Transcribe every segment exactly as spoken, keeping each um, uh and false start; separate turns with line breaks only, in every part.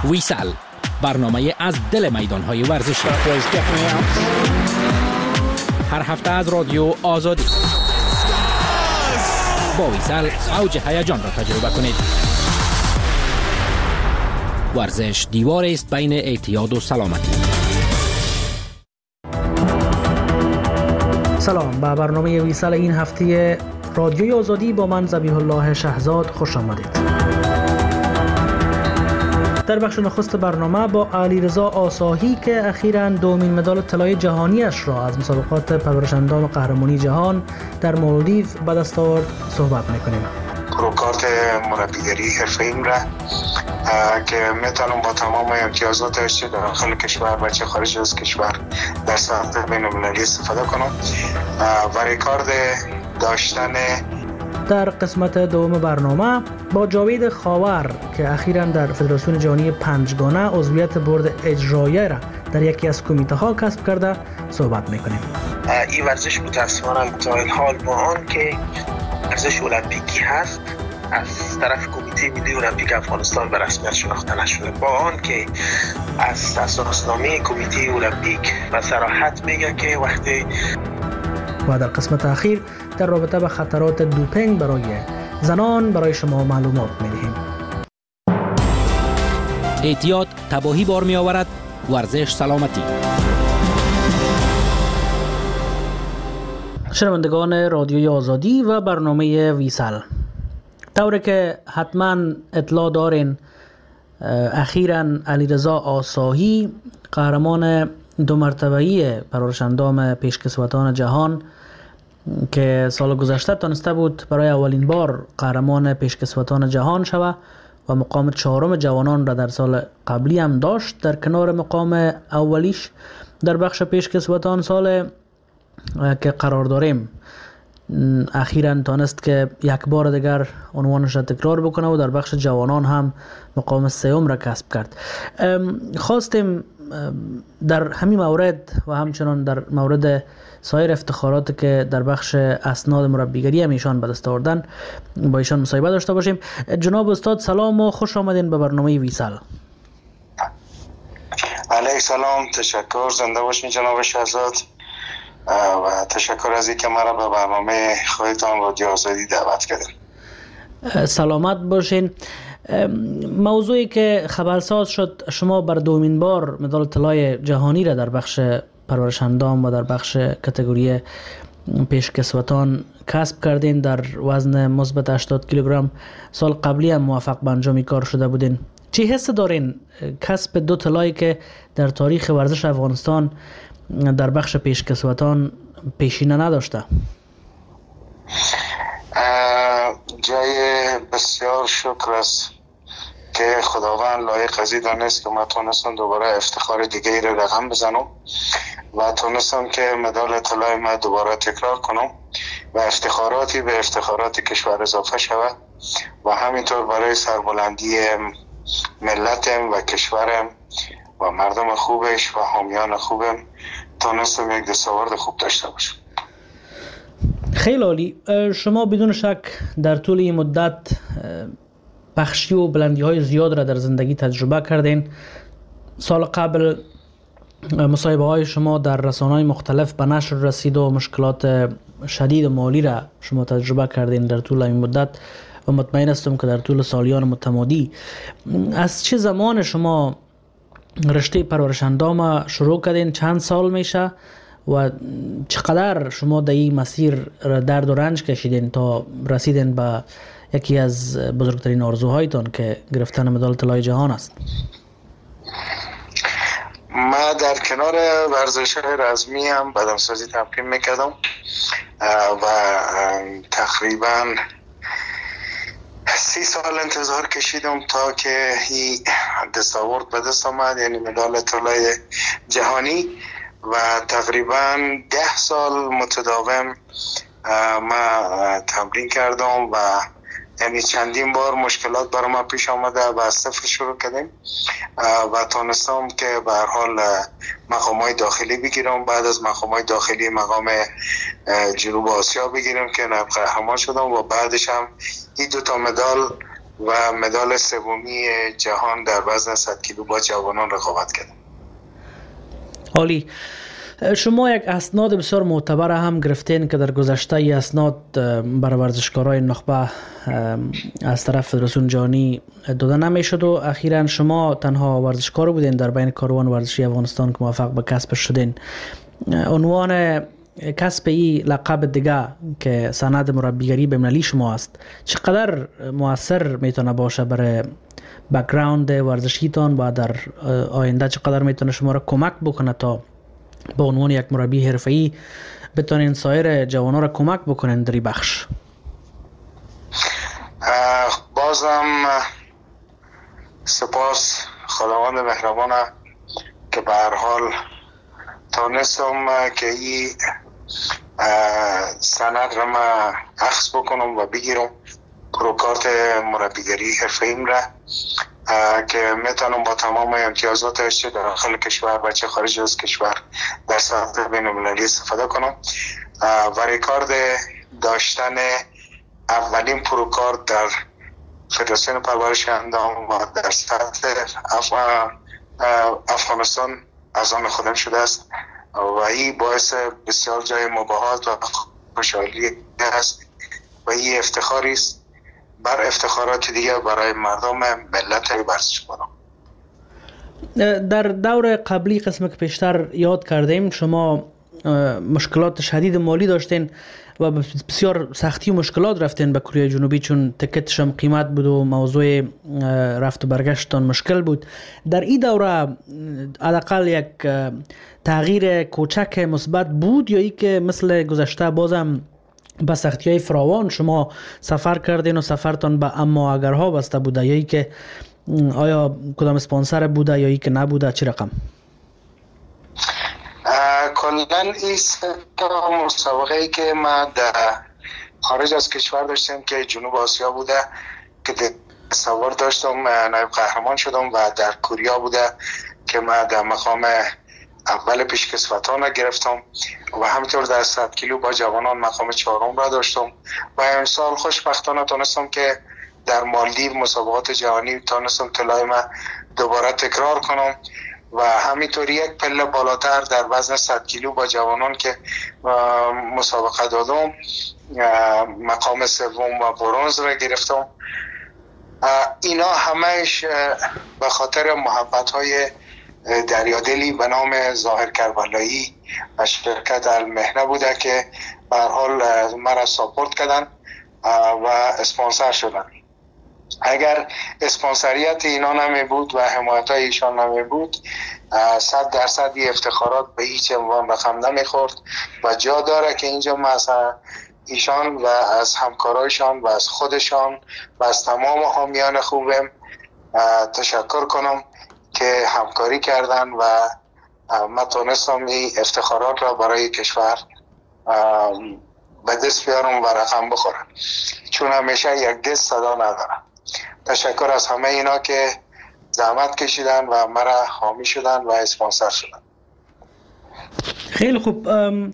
ویسال، برنامه از دل میدان‌های ورزشی. هر هفته از رادیو آزادی. با ویسال اوج هیجان را تجربه کنید. ورزش دیوار است بین اعتیاد و سلامتی.
سلام، به برنامه ویسال این هفته رادیوی آزادی با من ذبیح الله شهزاد خوش آمدید. در بخش نخست برنامه با علیرضا آساهی که اخیراً دومین مدال طلای جهانیش را از مسابقات پرورش‌اندام قهرمانی جهان در مالدیو به دست آورد صحبت می‌کنیم.
پروکارت مربیگری حرفه‌ایم را که میتونم با تمام امتیازاتش چه داخل کشور و چه خارج از کشور در سطح بین‌المللی استفاده کنم و ریکارد داشتن.
در قسمت دوم برنامه با جاوید خاور که اخیراً در فدراسیون جهانی پنجگانه عضویت برد اجرایی را در یکی از کمیته ها کسب کرده صحبت میکنیم.
این ورزش متاسفانه تا این حال با آن که ورزش المپیکی هست از طرف کمیته ملی المپیک افغانستان به رسمیت شناخته نشده، با آن که از اساسنامه کمیته المپیک به صراحت میگه که وقتی.
و در قسمت اخیر در رابطه با خطرات دوپینگ برای زنان برای شما معلومات می‌دهیم.
اعتیاد تباهی بار می آورد، ورزش سلامتی.
شنوندگان رادیوی آزادی و برنامه ویسال، طوری که حتما اطلاع دارین اخیراً علیرضا آساهی قهرمان دو مرتبه‌ای پرورش‌اندام پیشکسوتان جهان که سال گذشته تونسته بود برای اولین بار قهرمان پیشکسوتان جهان شود و مقام چهارم جوانان را در سال قبلی هم داشت در کنار مقام اولیش در بخش پیشکسوتان. سال که قرار داریم اخیراً تونست که یک بار دیگر عنوانش را تکرار بکنه و در بخش جوانان هم مقام سوم را کسب کرد. خواستیم در همین مورد و همچنان در مورد سایر افتخارات که در بخش اسناد مربیگری هم ایشان به دست آوردن با ایشان مصاحبه داشته باشیم. جناب استاد سلام و خوش آمدین به برنامه ویسال.
علیک سلام، تشکر، زنده باشین جناب شهزاد و تشکر از اینکه مرا به برنامه خودتان رادیو آزادی دعوت کردین.
سلامت باشین. موضوعی که خبرساز شد، شما بر دومین بار مدال طلای جهانی را در بخش پرورش‌اندام و در بخش کاتگوری پیشکسوتان کسب کردین در وزن مثبت هشتاد کیلوگرم. سال قبلی هم موفق به انجام کار شده بودین. چی حس دارین کسب دو طلایی که در تاریخ ورزش افغانستان در بخش پیشکسوتان پیشینه نداشته؟
جای بسیار شکر است که خداوند لایق از این دانست که ما تونستم دوباره افتخار دیگه را رقم بزنم و تونستم که مدال طلای ما دوباره تکرار کنم و افتخاراتی به افتخارات کشور اضافه شود و همینطور برای سربلندی ملتم و کشورم و مردم خوبش و حامیان خوبم تونستم یک دستاورد خوب داشته باشم.
خیلی عالی. شما بدون شک در طول این مدت بخشی و بلندی های زیاد را در زندگی تجربه کردین. سال قبل مصاحبه های شما در رسانه‌های مختلف به نشر رسید و مشکلات شدید و مالی را شما تجربه کردین در طول این مدت و مطمئن هستم که در طول سالیان متمادی. از چه زمان شما رشته پرورش‌اندام شروع کردین؟ چند سال میشه و چقدر شما در این مسیر درد و رنج کشیدین تا رسیدین به یکی از بزرگترین آرزوهایتان که گرفتن مدال طلای جهان است؟
ما در کنار ورزش‌های رزمی هم بدنسازی تمرین میکردم و تقریبا سی سال انتظار کشیدم تا که این دستاورد به دست آمد، یعنی مدال طلای جهانی، و تقریبا ده سال متداوم ما تمرین کردم و یعنی چندین بار مشکلات برای ما پیش آمده و از صفر شروع کردیم و تونستم که به هر حال مقامات داخلی بگیرم. بعد از مقامات داخلی مقام جنوب آسیا بگیرم که نایب قهرمان شدم و بعدش هم این دو تا مدال و مدال سومی جهان در وزن صد کیلو با جوانان رقابت کردم.
عالی. شما یک اسناد بسیار معتبر هم گرفتین که در گذشته ای اسناد برای ورزشکارای نخبه از طرف فدراسیون جهانی داده نمیشد و اخیراً شما تنها ورزشکار بودین در بین کاروان ورزشی افغانستان که موفق به کسب شدین. عنوان کسب ای لقب دیگه که سند مربیگری بین‌المللی شما است چقدر مؤثر میتونه باشه برای بک‌گراند ورزشیتان و در آینده چقدر میتونه شما را کمک بکنه تا به عنوان یک مربی حرفه‌ای بتونین سایر جوانان را کمک بکنین در این بخش؟
بازم سپاس خداوند مهربان که به هر حال تانستم که این سند را ما اخذ بکنم و بگیرم پروکارت مربیگری حرفه‌ایم را که میتونم با تمام امتیازاتش چه داخل کشور و چه خارج از کشور در سطح بین‌المللی استفاده کنم و ریکارد داشتن اولین پروکارت در فدراسیون پرورش اندام و در سطح اف... افغانستان از آن خودم شده است و این باعث بسیار جای مباهات و خوشحالی است و این افتخاری است بر افتخارات دیگه برای مردم ملت ورزشکاران.
در دور قبلی قسم که پیشتر یاد کردیم شما مشکلات شدید مالی داشتین و بسیار سختی و مشکلات رفتین به کره جنوبی چون تکتش هم قیمت بود و موضوع رفت و برگشتان مشکل بود. در این دوره حداقل یک تغییر کوچک مثبت بود یا ای که مثل گذشته بازم با سختی‌های فراوان شما سفر کردین و سفرتان به اما اگرها بسته بوده یا ای که آیا کدام اسپانسر بوده یا ای که نبوده چه رقم؟
کلاً این ستا مسابقه ای که ما در خارج از کشور داشتیم که جنوب آسیا بوده که تصور داشتم نایب قهرمان شدم و در کوریا بوده که ما در مقام اول پیشکسوتان گرفتم و همینطور در صد کیلو با جوانان مقام چهارم را داشتم و امسال خوشبختانه تونستم که در مالدیو مسابقات جهانی تونستم طلای ما دوباره تکرار کنم و همینطور یک پله بالاتر در وزن صد کیلو با جوانان که مسابقه دادم مقام سوم و برنز را گرفتم. اینا همهش به خاطر محبت های دریادلی به نام ظاهر کربلایی و شرکت المهنه بوده که به هر حال مرا ساپورت کردن و اسپانسر شدن. اگر اسپانسریت اینا نمی بود و حمایت های ایشان نمی بود صد درصد این افتخارات به هیچ عنوان رقم نمی خورد و جا داره که اینجا مثلا ایشان و از همکارایشان و از خودشان و از تمام حامیان خوبم تشکر کنم که همکاری کردن و من تونستم این افتخارات را برای کشور به دست بیارم و رقم بخورم چون همیشه یک دست صدا ندارم. تشکر از همه اینا که زحمت کشیدن و مرا حامی شدن و اسپانسر شدن.
خیلی خوب.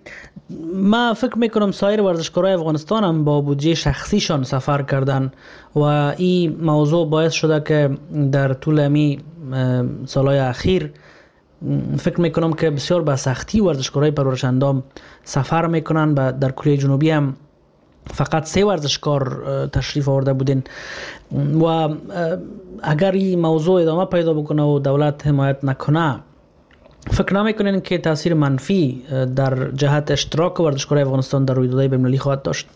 ما فکر میکنم سایر ورزشکارای افغانستان هم با بودجه شخصیشان سفر کردن و این موضوع باعث شده که در طول امی سالهای اخیر فکر میکنم که بسیار با سختی ورزشکارای پرورش اندام سفر میکنن و در کره جنوبی هم فقط سه ورزشکار تشریف آورده بودین و اگر این موضوع ادامه پیدا بکنه و دولت حمایت نکنه فکر نمیکنین که تاثیر منفی در جهت اشتراک ورزشکارای افغانستان در رویدادهای بین‌المللی خواهد داشت؟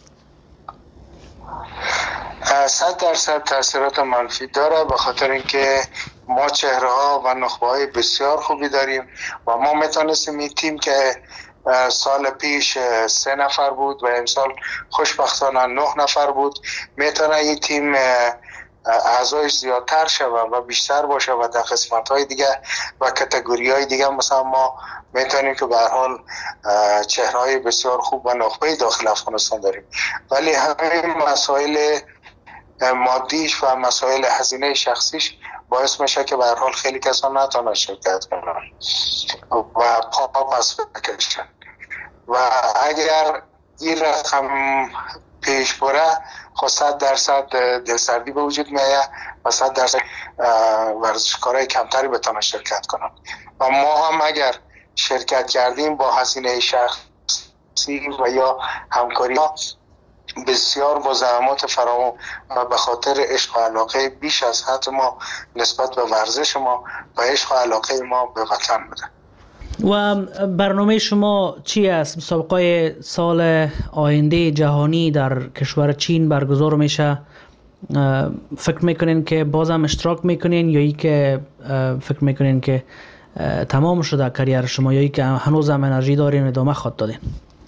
صد درصد تاثیرات منفی داره به خاطر اینکه ما چهره ها و نخبه های بسیار خوبی داریم و ما میتونستیم این تیم که سال پیش سه نفر بود و امسال خوشبختانه نه نفر بود میتونه این تیم اعضایش زیادتر شود و بیشتر باشه و در قسمت های دیگه و کتگوری های دیگه مثلا ما میتونیم که به هر حال چهره های بسیار خوب و نخبه داخل افغانستان داریم ولی همین مسائل مادیش و مسائل هزینه شخصیش باعث میشه که به هر حال خیلی کسان نتونن شرکت کنن و پا پس بکشن و اگر این رقم پیش بره خب صد درصد دلسردی به وجود میاد و صد درصد ورزشکارای کمتری بتونن شرکت کنن و ما هم اگر شرکت کردیم با هزینه شخصی و یا همکاری بسیار با زحمات فراوان و به خاطر عشق و علاقه بیش از حد ما نسبت به ورزش ما و عشق و علاقه ما به وطن بوده.
و برنامه شما چی است؟ مسابقه سال آینده جهانی در کشور چین برگزار میشه. فکر میکنین که بازم اشتراک میکنین یا ای که فکر میکنین که تمام شده کریر شما یا ای که هنوز هم انرژی دارین ادامه خواهد دادین؟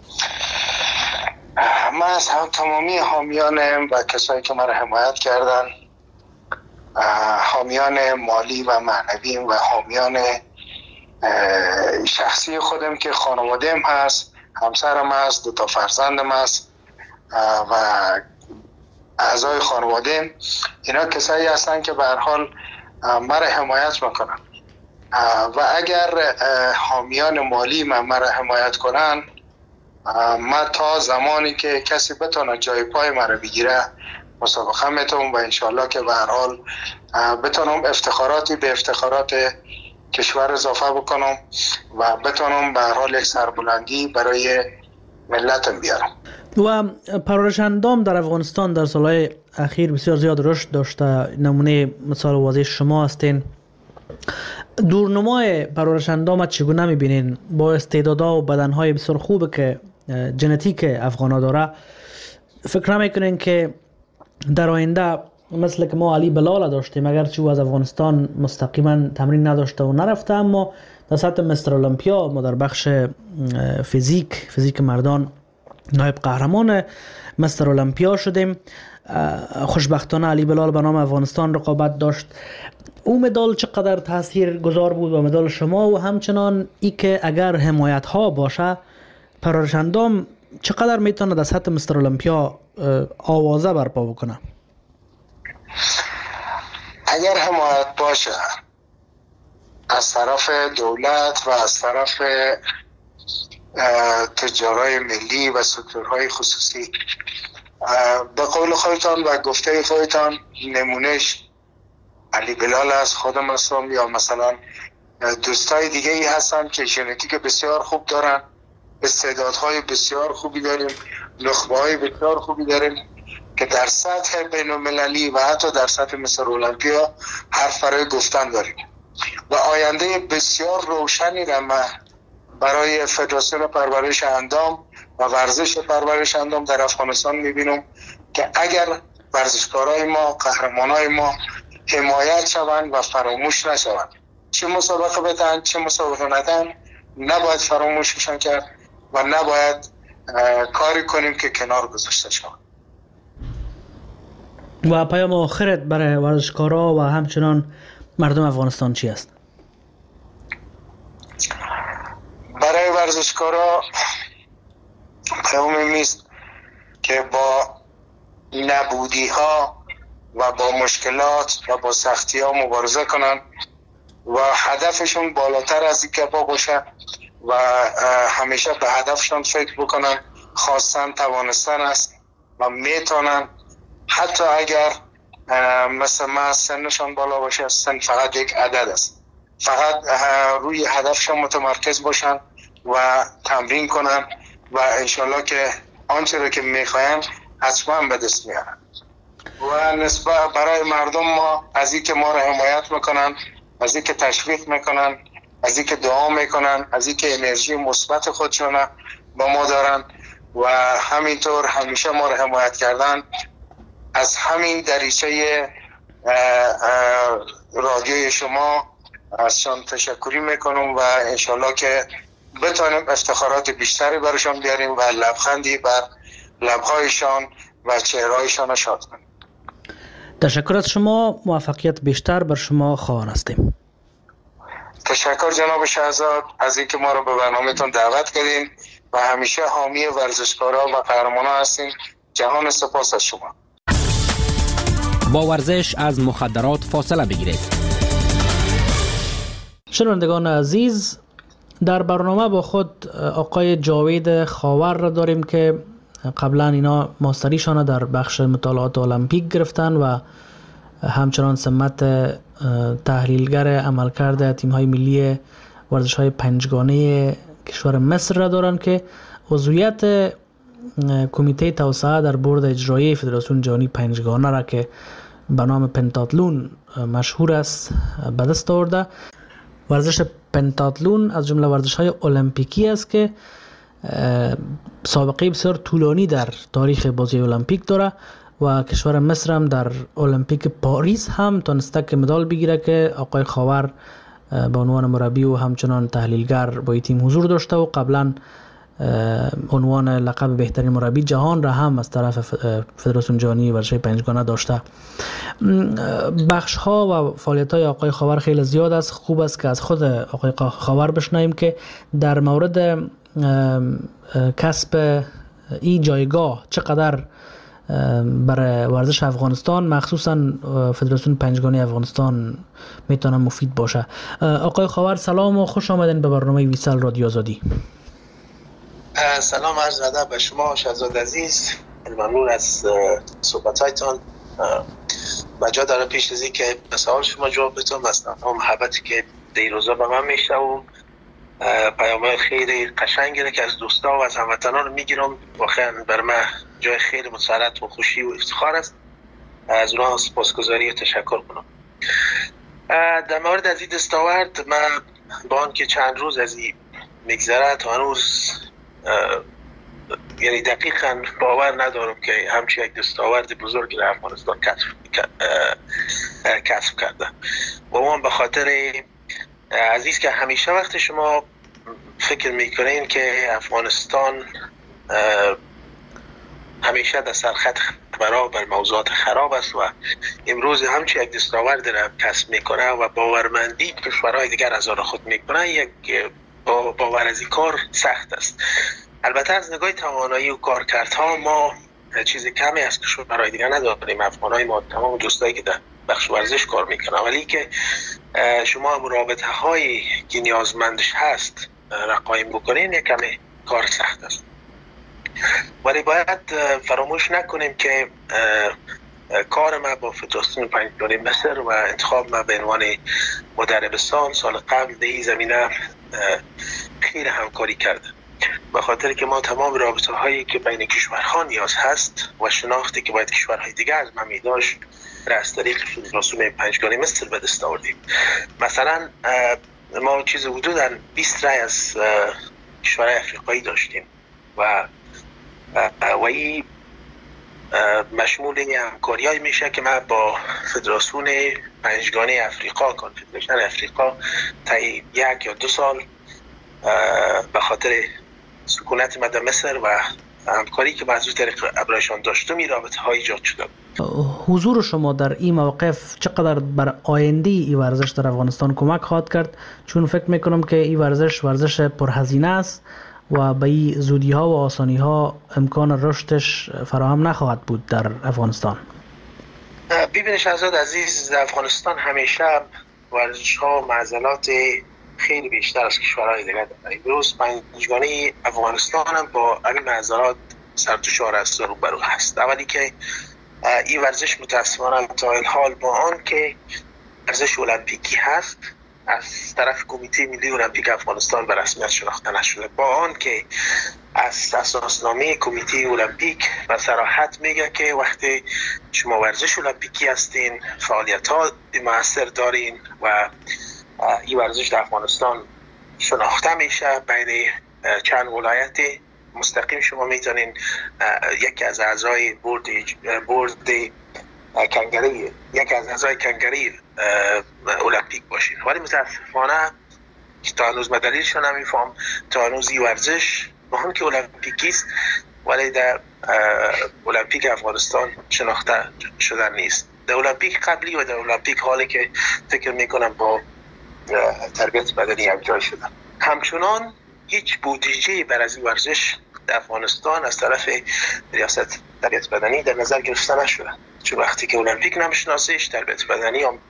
من از هم تمامی حامیان و کسایی که مرا حمایت کردن، حامیان مالی و معنوی و حامیان شخصی خودم که خانواده‌ام هست، همسرم هست، دو تا فرزندم هست و اعضای خانواده‌ام، اینا کسایی هستن که به هر حال مرا حمایت میکنن و اگر حامیان مالی من مرا حمایت کنن، من تا زمانی که کسی بتونه جای پای مرا بگیره مسابقه میتونم و انشالله که به هر حال بتونم افتخاراتی به افتخارات کشور اضافه بکنم و بتونم به هر حال یک سربلندی برای ملتم بیارم.
و پرورش اندام در افغانستان در سالهای اخیر بسیار زیاد رشد داشته. نمونه مثال واضح شما هستین. دورنمای پرورش اندام چگونه میبینین؟ با استعدادها و بدنهای بسیار خوبه که ژنتیک افغانا داره، فکر نمیکنین که در آینده مثل که ما علی بلال داشتیم، اگرچه او از افغانستان مستقیما تمرین نداشته و نرفته، اما در سطح مستر المپیا ما در بخش فیزیک فیزیک مردان نایب قهرمان مستر المپیا شدیم. خوشبختانه علی بلال به نام افغانستان رقابت داشت. او مدال چقدر تاثیر گذار بود و مدال شما، و همچنان ای که اگر حمایت ها باشه پرورش اندام چقدر میتونه در سطح مستر المپیا آوازه برپا بکنه؟
اگر حمایت باشه از طرف دولت و از طرف تجارای ملی و سکتورهای خصوصی، به قول خودتان و گفته خودتان نمونهش علی بلال است، خودم هستم، یا مثلا دوستای دیگه ای هستن که ژنتیک بسیار خوب دارن، استعدادهای بسیار خوبی داریم، نخبه‌های بسیار خوبی داریم که در سطح بین المللی و حتی در سطح مستر المپیا حرف برای گفتن داریم و آینده بسیار روشنی را من برای فدراسیون پرورش اندام و ورزش پرورش اندام در افغانستان میبینم که اگر ورزشکارای ما، قهرمانای ما حمایت شوند و فراموش نشوند، چه مسابقه بدن چه مسابقه ندن، نباید فراموششان کرد و نباید کاری کنیم که کنار گذاشته شوند.
و پیام آخرت برای ورزشکارا و همچنان مردم افغانستان چی است؟
برای ورزشکارا پیام میست که با نبودی ها و با مشکلات و با سختی ها مبارزه کنن و هدفشون بالاتر از این گپا باشه و همیشه به هدفشون فکر بکنن. خواستن توانستن است و میتونن، حتی اگر مثل ما سنشان بالا باشه، سن فقط یک عدد است، فقط روی هدفشان متمرکز باشن و تمرین کنن و انشالله که آنچه را که میخواین حتما به دست میارن. و نسبت برای مردم ما، از این که ما را حمایت میکنن، از این که تشویق میکنن، از این که دعا میکنن، از این که انرژی مثبت خودشون با ما دارن و همینطور همیشه ما را حمایت کردن، از همین دریچه رادیوی شما ازشان تشکری میکنم و انشالله که بتونیم افتخارات بیشتری برشان بیاریم و لبخندی بر لبهایشان و چهرهایشان شاد کنیم.
تشکر از شما، موفقیت بیشتر بر شما خواهان هستیم.
تشکر جناب شهزاد از اینکه ما رو به برنامه‌تون دعوت کردین و همیشه حامی ورزشکارا و قهرمانا هستین. جهان سپاس از شما.
با ورزش از مخدرات فاصله بگیرید.
شنوندگان عزیز، در برنامه با خود آقای جاوید خاور را داریم که قبلا اینا ماستریشان در بخش مطالعات المپیک گرفتن و همچنان سمت تحلیلگر عملکرد تیم‌های ملی ورزش‌های پنجگانه کشور مصر را دارند که عضویت کمیته توسعه در بورد اجرایی فدراسیون جهانی پنجگانه را که به نام پنتاتلون مشهور است به دست آورده. ورزش پنتاتلون از جمله ورزش‌های المپیکی است که سابقه بسیار طولانی در تاریخ بازی المپیک داره و کشور مصر هم در المپیک پاریس هم تونسته که مدال بگیره که آقای خاور به عنوان مربی و همچنان تحلیلگر با این تیم حضور داشته و قبلا عنوان لقب بهترین مربی جهان را هم از طرف فدراسیون جهانی ورزش پنجگانه داشته. بخش ها و فعالیت های آقای خاور خیلی زیاد است. خوب است که از خود آقای خاور بشنویم که در مورد کسب این جایگاه چقدر برای ورزش افغانستان مخصوصا فدراسیون پنجگانه افغانستان میتونه مفید باشه. آقای خاور سلام و خوش آمدین به برنامه ویسال رادیو آزادی.
سلام عرض ادب به شما شهزاد عزیز، ممنون از صحبتایتان و جا داره پیش از این که به سوال شما جواب بدم. از تمام محبتی که دیروزا به من میشه و پیام‌های خیلی قشنگی که از دوستا و از هموطنان میگیرم، واقعا بر من جای خیلی مسرت و خوشی و افتخار است. از اونها سپاسگزاری و تشکر کنم. در مورد از این دستاورد من با آن که چند روز از این میگذره تا هنوز یعنی دقیقاً باور ندارم که همچین یک دستاورد بزرگی در افغانستان کسب کرده. و اون به خاطر عزیز که همیشه وقت شما فکر میکنین که افغانستان همیشه در سرخط برابر موضوعات خراب است و امروز همچین یک دستاورد را کسب میکنه و باورمندی کشورهای دیگر از آن خود میکنه، یک با باور از این کار سخت است. البته از نگاه توانایی و کارکردها ما چیز کمی از کشورهای دیگر نداریم. افغانای ما تمام دوستایی که در بخش ورزش کار میکنن، ولی که شما هم رابطه هایی که نیازمندش هست را قایم بکنین یک کمی کار سخت است. ولی باید فراموش نکنیم که کار ما با فدراسیون پنجگانه مصر و انتخاب ما به عنوان مدربستان سال قبل در این زمینه خیلی همکاری کرده، به خاطر که ما تمام رابطه هایی که بین کشورها نیاز هست و شناختی که باید کشورهای دیگر از ما می‌داشت را از طریق فدراسیون پنجگانه مصر به دست آوردیم. مثلا ما چیز حدوداً بیست رای از کشورهای افریقایی داشتیم و و این مشمول همکاری‌هایی میشه که ما با فدراسیون پنجگانه افریقا کنفدراسیون افریقا تا یک یا دو سال به خاطر سکونت ما در مصر و همکاری که از طریق ابرایشان داشتم این رابطه های ایجاد شده.
حضور شما در این موقف چقدر بر آینده این ورزش در افغانستان کمک خواهد کرد؟ چون فکر میکنم که این ورزش ورزش پرهزینه است و به این زودی ها و آسانی ها امکان رشدش فراهم نخواهد بود در افغانستان.
ببینید شهزاد عزیز، در افغانستان همیشه ورزش ها و معضلات خیلی بیشتر از کشورهای دیگر داره. امروز پنجگانه افغانستان هم با این معضلات سرتوشار است و روبرو هست. اولی که این ورزش متاسفانه تا این حال با آن که ورزش المپیکی هست از طرف کمیته ملی المپیک افغانستان به رسمیت شناخته نشده، با آن که از اساسنامه کمیته المپیک به صراحت میگه که وقتی شما ورزش المپیکی هستین فعالیت‌ها موثر دارین و این ورزش در افغانستان شناخته میشه بین چند ولایت مستقیم شما میتونین یکی از اعضای بورد بورد کنگره یکی از اعضای کنگره المپیک باشین. ولی متاسفانه تا هنوز دلیلش نمیفهم، تا هنوز این ورزش مهم که المپیکی است ولی در المپیک افغانستان شناخته شده نیست. در المپیک قبلی و در المپیک حالی که فکر میکنم با تربیت بدنی یک جای شده. همچنان هیچ بودجه بر از این ورزش در افغانستان از طرف ریاست تربیت بدنی در نظر گرفته نشده، چون وقتی که المپیک نمیشناسیش تربیت بدنی هم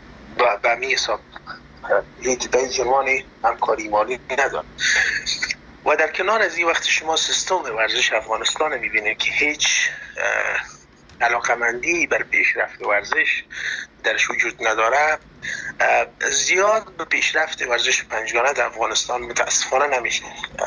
به می حساب هیچ به جوانی همکاری مالی نداره. و در کنار از این وقت شما سیستم ورزش افغانستان میبینید که هیچ علاقمندی بر پیشرفت ورزش درش وجود نداره، زیاد به پیشرفت ورزش پنجگانه در افغانستان متاسفانه نمیشه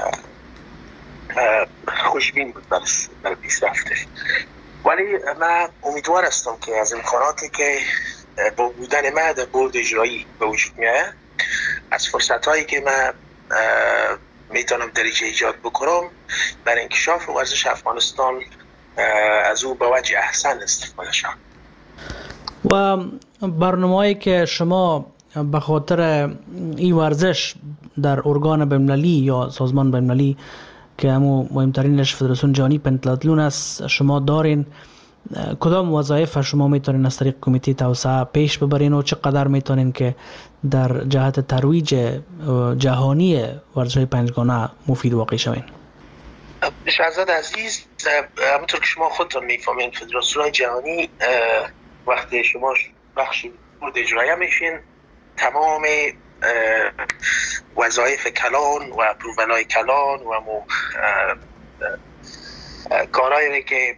خوشبین بود بر پیشرفتش. ولی من امیدوار هستم که از امکاناتی که با بودن من در بورد اجرایی به وجود میاد، از فرصت هایی که من میتونم دریجه ایجاد بکنم بر انکشاف ورزش افغانستان از او به وجه احسن استفاده شد.
و برنامه‌ای که شما به خاطر این ورزش در ارگان بین‌المللی یا سازمان بین‌المللی که همو مهمترینش فدراسیون جهانی پنتلاتلون است شما دارین، کدام وظایف شما میتونین از طریق کمیته توسعه پیش ببرین و چقدر میتونین که در جهت ترویج جهانی ورزش پنجگانه مفید واقع شوین؟
شهزاد عزیز، همونطور که شما خودتون میفهمین فدراسیون جهانی وقتی شما بخشی بورد اجرایی میشین، تمام وظایف کلان و اپروولای کلان و مو کارهایی که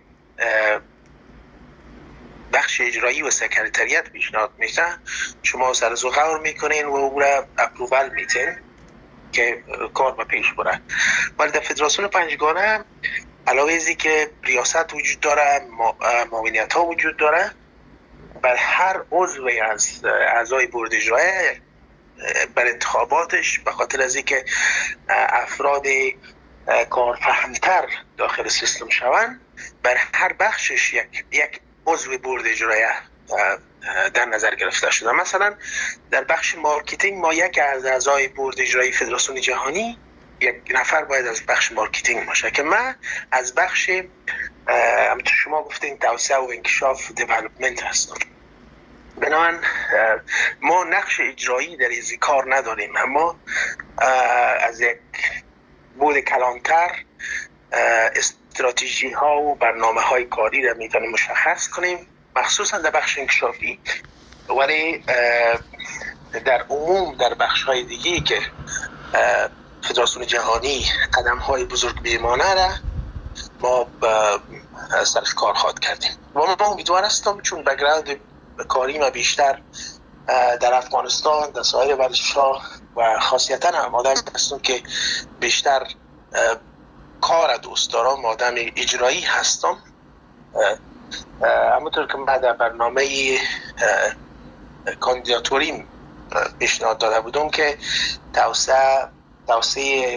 بخش اجرایی و سکرتریت پیشنهاد میشه شما سر زغور میکنین و او را اپروول میتین که کار به پیش بره. ولی در فدراسیون پنجگانه علاوه ازی که ریاست وجود داره، معاونیت ها وجود داره، بر هر عضوی از اعضای بورد اجرایی بر انتخاباتش به خاطر از اینکه افراد کارفهمتر داخل سیستم شوند، بر هر بخشش یک یک عضو بورد اجرایی در نظر گرفته شده. مثلا در بخش مارکتینگ ما یک از اعضای بورد اجرایی فدراسیون جهانی یک نفر باید از بخش مارکتینگ باشه که من از بخش همونطور شما گفتین توسعه و انکشاف دیولپمنت هستم. بنابراین ما نقش اجرایی در این کار نداریم، اما از یک بود کلانتر استراتژی ها و برنامه های کاری را میتونیم مشخص کنیم، مخصوصا در بخش انکشافی. ولی در عموم در بخش های دیگه که فدراسیون جهانی قدم های بزرگ بیمانه را ما سرش کار خواهد کردیم و ما امیدوار هستم چون بگراند کاری ما بیشتر در افغانستان در سایر ورزش‌ها و خاصیتاً هم آدم هستم که بیشتر کار دوست دارم، آدم اجرایی هستم. همونطور که من در برنامه کاندیداتوریم پیشنهاد داده بودم که توسعه توسعه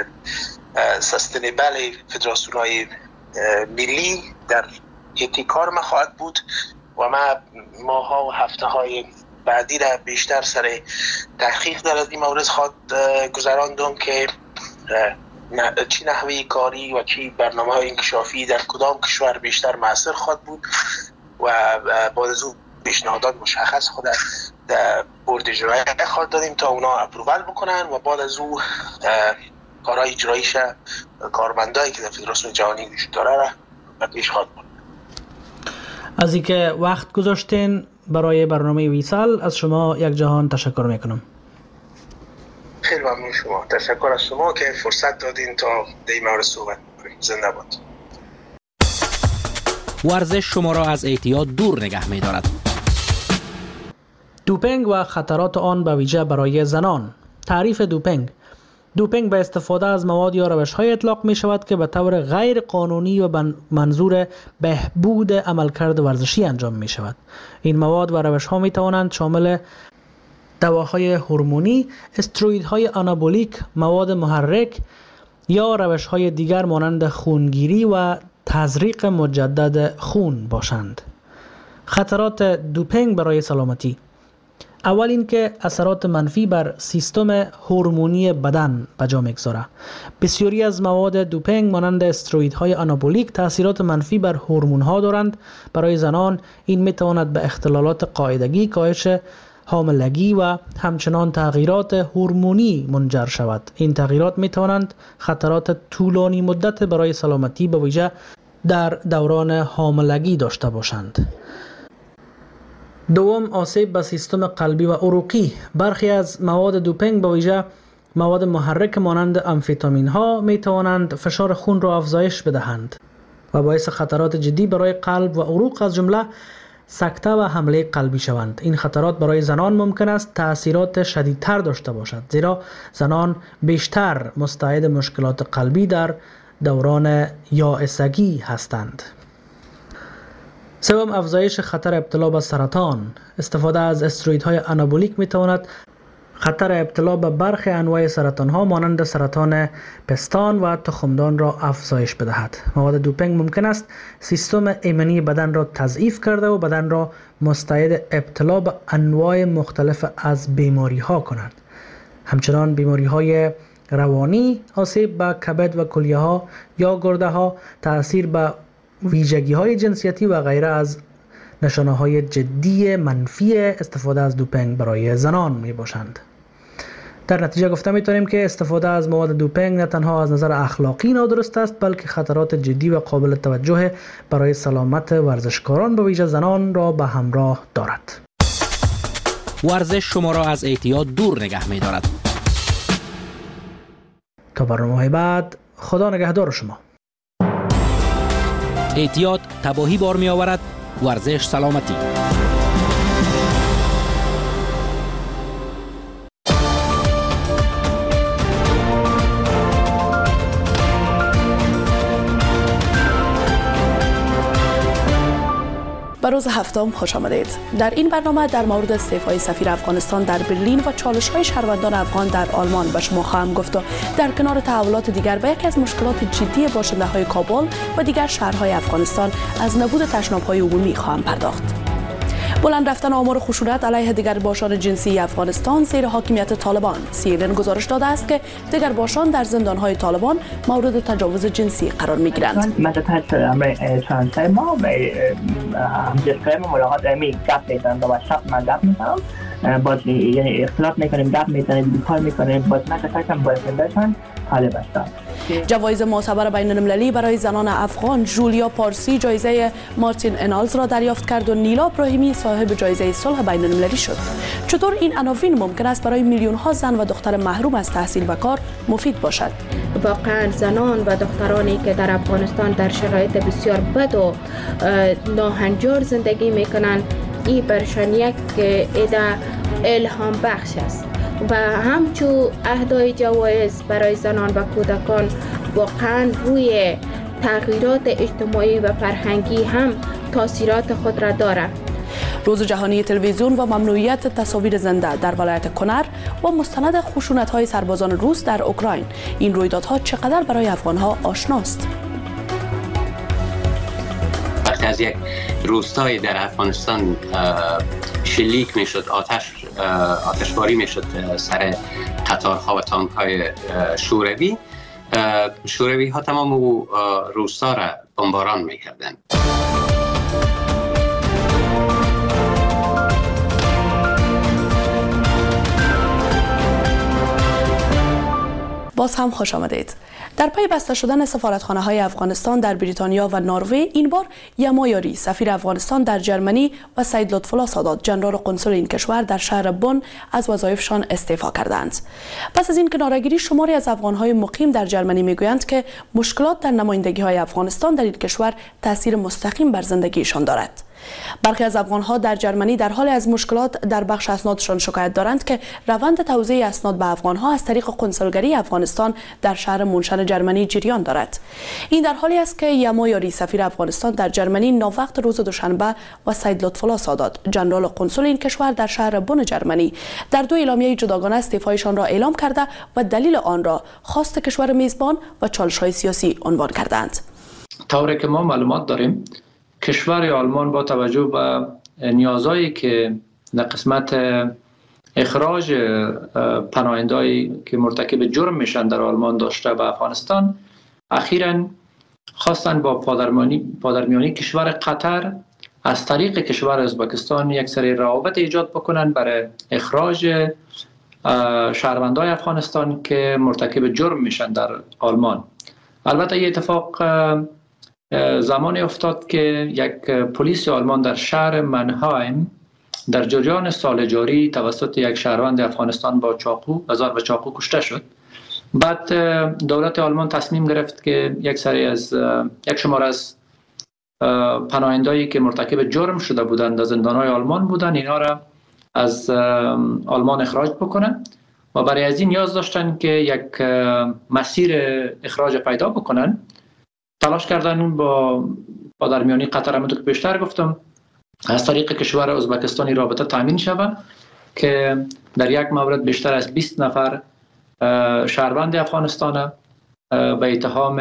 سستینبل فدراسیون‌های ملی در حیطه کار ما خواهد بود و ما ماها و هفته های بعدی را بیشتر سر تحقیق در این مورد خواهد گذراندم که چی نحوه کاری و چی برنامه های انکشافی در کدام کشور بیشتر مؤثر خواهد بود و بعد از او پیشنهادات مشخص خود در بورد اجرایی خواهد دادیم تا اونا اپروول بکنن و بعد از او کارهای اجراییش کارمندایی که در فدراسیون جهانی وجود داره را پیش خواهد بود.
از اینکه وقت گذاشتین برای برنامه ویسال از شما یک جهان تشکر میکنم.
خیلی ممنون شما. تشکر از شما که فرصت دادین تا در این مورد صحبت کنیم. زنده باد.
ورزش شما را از اعتیاد دور نگه می‌دارد.
دوپینگ و خطرات آن به ویژه برای زنان. تعریف دوپینگ: دوپینگ به استفاده از مواد یا روش‌های اطلاق می شود که به طور غیر قانونی و به منظور بهبود عملکرد ورزشی انجام می شود. این مواد و روش‌ها می توانند شامل دواهای هورمونی، استروئیدهای آنابولیک، مواد محرک یا روش‌های دیگر مانند خونگیری و تزریق مجدد خون باشند. خطرات دوپینگ برای سلامتی: اول اینکه اثرات منفی بر سیستم هورمونی بدن به جا می‌گذارد. بسیاری از مواد دوپینگ مانند استروئیدهای آنابولیک تاثیرات منفی بر هورمون‌ها دارند. برای زنان این می‌تواند به اختلالات قاعدگی، کاهش حاملگی و همچنان تغییرات هورمونی منجر شود. این تغییرات می‌توانند خطرات طولانی مدت برای سلامتی به ویژه در دوران حاملگی داشته باشند. دوم، آسیب به سیستم قلبی و عروقی. برخی از مواد دوپینگ به ویژه مواد محرک مانند آمفتامین ها می توانند فشار خون را افزایش بدهند و باعث خطرات جدی برای قلب و عروق از جمله سکته و حمله قلبی شوند. این خطرات برای زنان ممکن است تأثیرات شدیدتر داشته باشد، زیرا زنان بیشتر مستعد مشکلات قلبی در دوران یائسگی هستند. سوم، افزایش خطر ابتلا به سرطان. استفاده از استروئیدهای آنابولیک می تواند خطر ابتلا به برخی انواع سرطان ها مانند سرطان پستان و تخمدان را افزایش بدهد. مواد دوپینگ ممکن است سیستم ایمنی بدن را تضعیف کرده و بدن را مستعد ابتلا به انواع مختلف از بیماری ها کنند. همچنان بیماری های روانی، آسیب به کبد و کلیه ها یا گرده ها، تأثیر به ویژگی های جنسیتی و غیره از نشانه های جدی منفی استفاده از دوپینگ برای زنان می باشند. در نتیجه گفته می توانیم که استفاده از مواد دوپینگ نه تنها از نظر اخلاقی نادرست است، بلکه خطرات جدی و قابل توجه برای سلامت ورزشکاران به ویژه زنان را به همراه دارد.
ورزش شما را از اعتیاد دور نگه می دارد.
تا برنامه بعد، خدا نگهدار شما.
اعتیاد تباهی بار می آورد، ورزش سلامتی.
به روز هفتم خوش آمدید. در این برنامه در مورد استعفای سفیر افغانستان در برلین و چالش‌های شهروندان افغان در آلمان به شما خواهم گفت و در کنار تحولات دیگر به یکی از مشکلات جدی باشنده‌های کابل و دیگر شهرهای افغانستان از نبود تشناب‌های عمومی خواهم پرداخت. بلند رفتن آمار خشونت علیه دیگرباشان جنسی افغانستان زیر حاکمیت طالبان. سی ان ان گزارش داده است که دیگرباشان در زندان‌های طالبان مورد تجاوز جنسی قرار می‌گیرند.
من در تحت امر چانسای ما و همجنس‌های ما ملاقات امی گپ می‌زنم و شب من گپ می‌زنم، باز یعنی اختلاف می‌کنیم، گپ می‌زنیم، بیکار می‌کنیم، باز من تکم بایستندشان طالب هستم.
جوایز معتبر بین‌المللی برای زنان افغان، جولیا پارسی جایزه مارتین انالز را دریافت کرد و نیلا ابراهیمی صاحب جایزه صلح بین‌المللی شد. چطور این عناوین ممکن است برای میلیون‌ها زن و دختر محروم از تحصیل و کار مفید باشد؟
واقعا زنان و دخترانی که در افغانستان در شرایط بسیار بد و ناهنجار زندگی میکنند، این برشان یک ایده الهام بخش است و همچون اهدای جوایز برای زنان و کودکان واقعا روی تغییرات اجتماعی و فرهنگی هم تاثیرات خود را دارد.
روز جهانی تلویزیون و ممنوعیت تصاویر زنده در ولایت کنر و مستند خشونت‌های سربازان روس در اوکراین. این رویدادها چقدر برای افغان‌ها آشناست؟
وقتی از یک روستای در افغانستان شلیک میشد، آتش آتشباری میشد سر قطارها و تانک‌های شوروی، شوروی ها تمام او روستا را بمباران میکردند.
باز هم خوش آمدید. در پی بسته شدن سفارتخانه های افغانستان در بریتانیا و نروژ، این بار یما یاری سفیر افغانستان در جرمنی و سید لطف‌الله سادات جنرال قنسل این کشور در شهر بن از وظایفشان استعفا کردند. پس از این کناره‌گیری، شماری از افغان‌های مقیم در جرمنی میگویند که مشکلات در نمایندگی‌های افغانستان در این کشور تاثیر مستقیم بر زندگیشان دارد. برخی از افغان‌ها در جرمنی در حال از مشکلات در بخش اسنادشان شکایت دارند که روند توزیع اسناد به افغان‌ها از طریق کنسولگری افغانستان در شهر مونشن جرمنی جریان دارد. این در حالی است که یما یاری سفیر افغانستان در جرمنی ناوقت روز دوشنبه و سید لطف‌الله سادات جنرال قنسل این کشور در شهر بن جرمنی در دو اعلامیه جداگانه استعفایشان را اعلام کرده و دلیل آن را خواست کشور میزبان و چالش‌های سیاسی عنوان کردند.
طوری که ما معلومات داریم، کشور آلمان با توجه به نیازهایی که در قسمت اخراج پناهندهایی که مرتکب جرم میشن در آلمان داشته به افغانستان، اخیراً خواستن با پادرمیانی پادرمیانی کشور قطر از طریق کشور ازبکستان یک سری روابط ایجاد بکنن برای اخراج شهروندان افغانستان که مرتکب جرم میشن در آلمان. البته این اتفاق زمانی افتاد که یک پلیس آلمان در شهر منهایم در جریان سال جاری توسط یک شهروند افغانستان با چاقو ازار به چاقو کشته شد. بعد دولت آلمان تصمیم گرفت که یک سری از یک شمار از پناهندهایی که مرتکب جرم شده بودند در زندانهای آلمان بودند اینا را از آلمان اخراج بکنن و برای از این نیاز داشتن که یک مسیر اخراج پیدا بکنن. تلاش کردن با با درمیانی قطر، همونطور که پیشتر گفتم، از طریق کشور ازبکستانی رابطه تامین شود که در یک مورد بیشتر از بیست نفر شهروند افغانستان به اتهام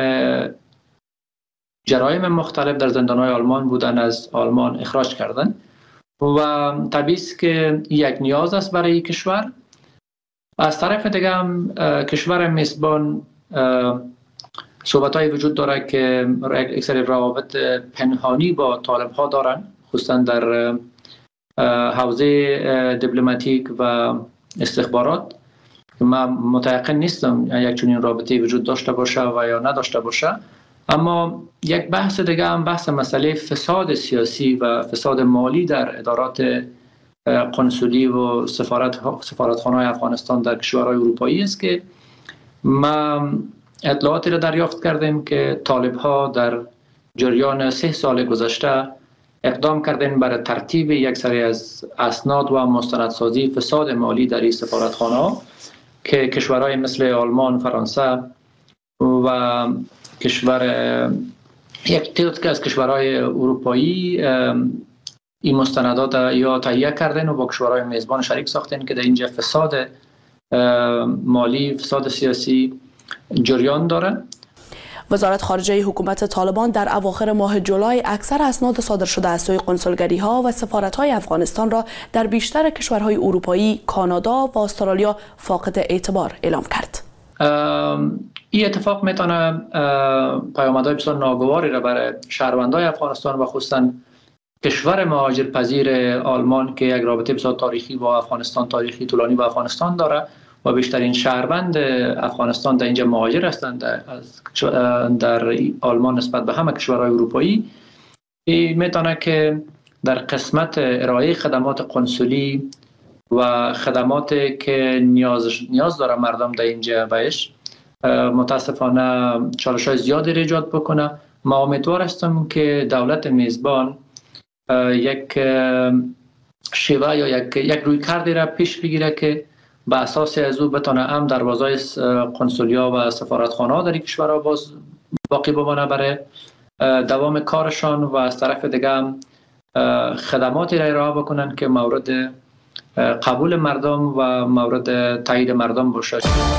جرایم مختلف در زندانهای آلمان بودن از آلمان اخراج کردن و طبیعی است که یک نیاز است برای کشور. از طرف دیگه هم کشور میزبان صحبت‌های وجود داره که یک سری روابط پنهانی با طالب ها دارن، خصوصا در حوزه دیپلماتیک و استخبارات. من متيقن نیستم یک چنین رابطه وجود داشته باشه و یا نداشته باشه. اما یک بحث دیگه هم بحث مسئله فساد سیاسی و فساد مالی در ادارات قنسولی و سفارت سفارتخانه‌های افغانستان در کشورهای اروپایی است که ما اطلاعاتی را دریافت کردیم که طالب ها در جریان سه سال گذشته اقدام کردن برای ترتیب یک سری از اسناد و مستندسازی فساد مالی در این سفارتخانه‌ها که کشورهای مثل آلمان، فرانسه و کشور یک تعداد از کشورهای اروپایی این مستندات یا تهیه کردن و با کشورهای میزبان شریک ساختن که در اینجا فساد مالی، فساد سیاسی جریان داره.
وزارت خارجه حکومت طالبان در اواخر ماه جولای اکثر اسناد صادر شده از سوی قنسولگری ها و سفارت های افغانستان را در بیشتر کشورهای اروپایی، کانادا و استرالیا فاقد اعتبار اعلام کرد.
این اتفاق میتونه پیامدهای بسیار ناگواری را برای شهروندان افغانستان و خصوصا کشور مهاجرپذیر آلمان که یک رابطه بسیار تاریخی با افغانستان، تاریخی طولانی با افغانستان داره و بیشترین شهروند افغانستان در اینجا مهاجر هستند در, در آلمان نسبت به همه کشورهای اروپایی. این میتونه که در قسمت ارائه خدمات قنسولی و خدماتی که نیاز نیاز داره مردم در اینجا بهش متاسفانه چالش‌های زیادی ایجاد بکنه. ما امیدوار هستم که دولت میزبان یک شیوه یا یک یک رویکردی را پیش بگیره که به اساس از او بتونه هم دروازهای قنسولیا و سفارتخانه‌ها در این کشورها باز باقی بمانه برای دوام کارشان و از طرف دیگه هم خدماتی را ارائه بکنن که مورد قبول مردم و مورد تایید مردم باشه.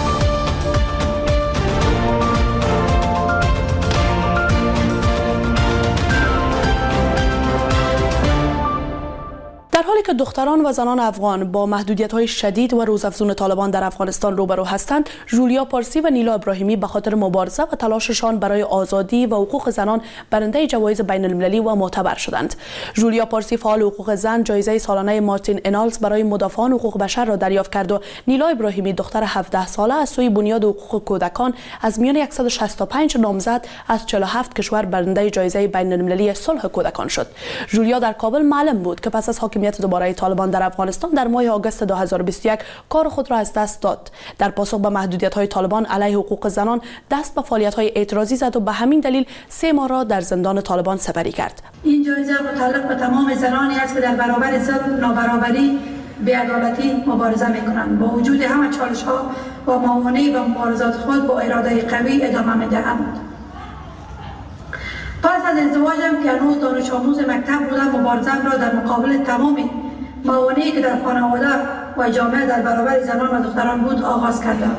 در حالی که دختران و زنان افغان با محدودیت‌های شدید و روزافزون طالبان در افغانستان روبرو هستند، جولیا پارسی و نیلا ابراهیمی به خاطر مبارزه و تلاششان برای آزادی و حقوق زنان برنده جوایز بین المللی و معتبر شدند. جولیا پارسی فعال حقوق زن جایزه سالانه مارتین انالز برای مدافعان حقوق بشر را دریافت کرد و نیلا ابراهیمی دختر هفده ساله از سوی بنیاد حقوق کودکان از میان صد و شصت و پنج نامزد از چهل و هفت کشور برنده جایزه بین المللی صلح کودکان شد. جولیا در کابل معلم بود که پس از حاکمیت دوباره طالبان در افغانستان در ماه آگوست دو هزار و بیست و یک کار خود را از دست داد. در پاسخ به محدودیت‌های طالبان علیه حقوق زنان دست به فعالیت‌های اعتراضی زد و به همین دلیل سه ماه را در زندان طالبان سپری کرد.
این جایزه متعلق به تمام زنانی است که در برابر ظلم، نابرابری، بی‌عدالتی مبارزه می‌کنند. با وجود همه چالش‌ها و موانع و مبارزات خود با اراده قوی ادامه می‌دهند. پس از ازدواجم که هنوز دانش آموز مکتب بودم، مبارزم را در مقابل تمام موانعی که در خانواده و جامعه در برابر زنان و دختران بود آغاز کردم.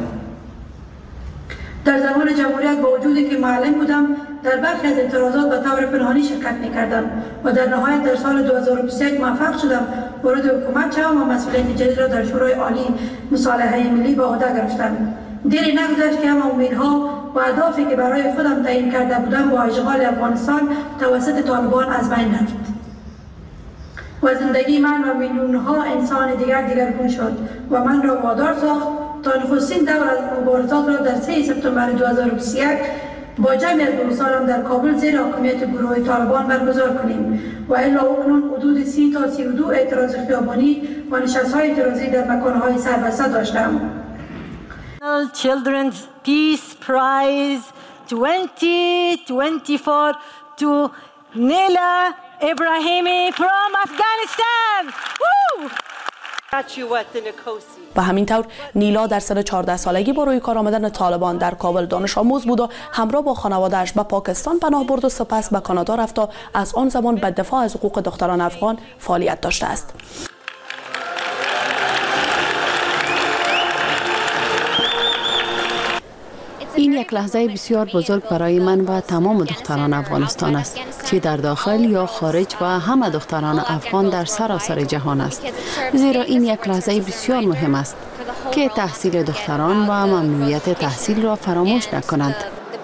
در زمان جمهوریت با وجودی که معلم بودم در برخی از اعتراضات به طور پنهانی شرکت می‌کردم و در نهایت در سال دو هزار و بیست و یک موفق شدم وارد حکومت شوم و مسئولیت جدید را در شورای عالی مصالحه ملی به عهده گرفتم. دیری نگذشت که هم امیدها و اهدافی که برای خودم تعیین کرده بودم با اشغال افغانستان توسط طالبان از بین رفت و زندگی من و میلیون‌ها انسان دیگر دیگرگون شد و من را وادار ساخت تا نخستین دور از مبارزات را در سه سپتامبر دو هزار و بیست و یک با جمع دوستانم در کابل زیر حاکمیت گروه طالبان برگزار کنیم و الا اکنون حدود سی تا سی و دو اعتراض خیابانی و نشست‌های اعتراضی در مکان‌های سربسته داشتم.
Children's Peace Prize twenty twenty-four to Nila Ibrahimi from Afghanistan. Woo!
و همین طور نیلا در سن چهارده سالگی با روی کار آمدن طالبان در کابل دانش آموز بود و همراه با خانواده‌اش به پاکستان پناه برد و سپس به کانادا رفت و از آن زمان به دفاع از حقوق دختران افغان فعالیت داشته است.
این یک لحظه بسیار بزرگ برای من و تمام دختران افغانستان است، چه در داخل یا خارج و همه دختران افغان در سراسر جهان است، زیرا این یک لحظه بسیار مهم است که تحصیل دختران و ممنوعیت تحصیل را فراموش نکنند.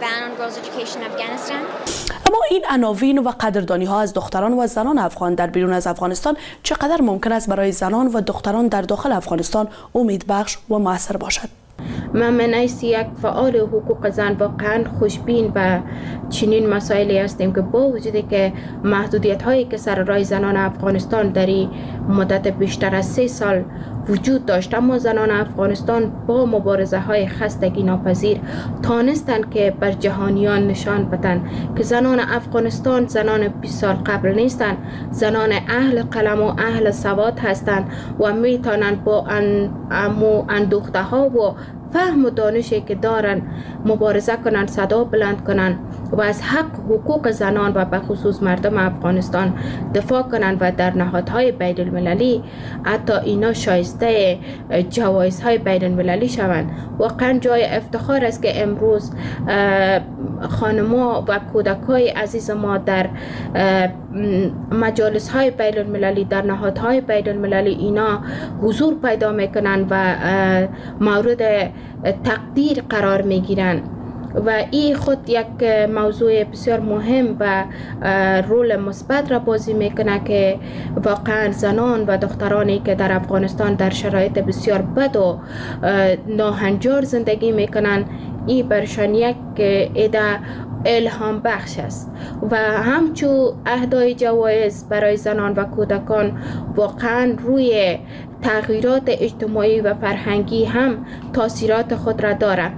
اما این عناوین و قدردانی ها از دختران و زنان افغان در بیرون از افغانستان چقدر ممکن است برای زنان و دختران در داخل افغانستان امیدبخش و موثر باشد؟
من من ایسی یک فعال حقوق زن واقعا خوشبین به چنین مسائلی هستیم که با وجودی که محدودیت هایی که سر راه زنان افغانستان در مدت بیشتر از سه سال وجود داشت، اما زنان افغانستان با مبارزه های خستگی ناپذیر تانستند که بر جهانیان نشان بدن که زنان افغانستان زنان بیست سال قبل نیستند، زنان اهل قلم و اهل سواد هستند و میتونند با امو اندوخته ها و فهم و دانشی که دارن مبارزه کنن، صدا بلند کنن و از حق حقوق زنان و به خصوص مردم افغانستان دفاع کنن و در نهادهای بین المللی حتی اینا شایسته جوایزهای بین المللی شوند. واقعا جای افتخار است که امروز خانما و کودکای عزیز ما در مجالس های بین المللی، در نهادهای بین المللی اینا حضور پیدا میکنن و مورد تقدیر قرار میگیرن و این خود یک موضوع بسیار مهم و رول مثبت را بازی میکنه که واقعا زنان و دخترانی که در افغانستان در شرایط بسیار بد و ناهنجار زندگی میکنن، این برشان یک ایده الهام بخش است و همچون اهدای جوایز برای زنان و کودکان واقعا روی تغییرات اجتماعی و فرهنگی هم تاثیرات خود را دارد.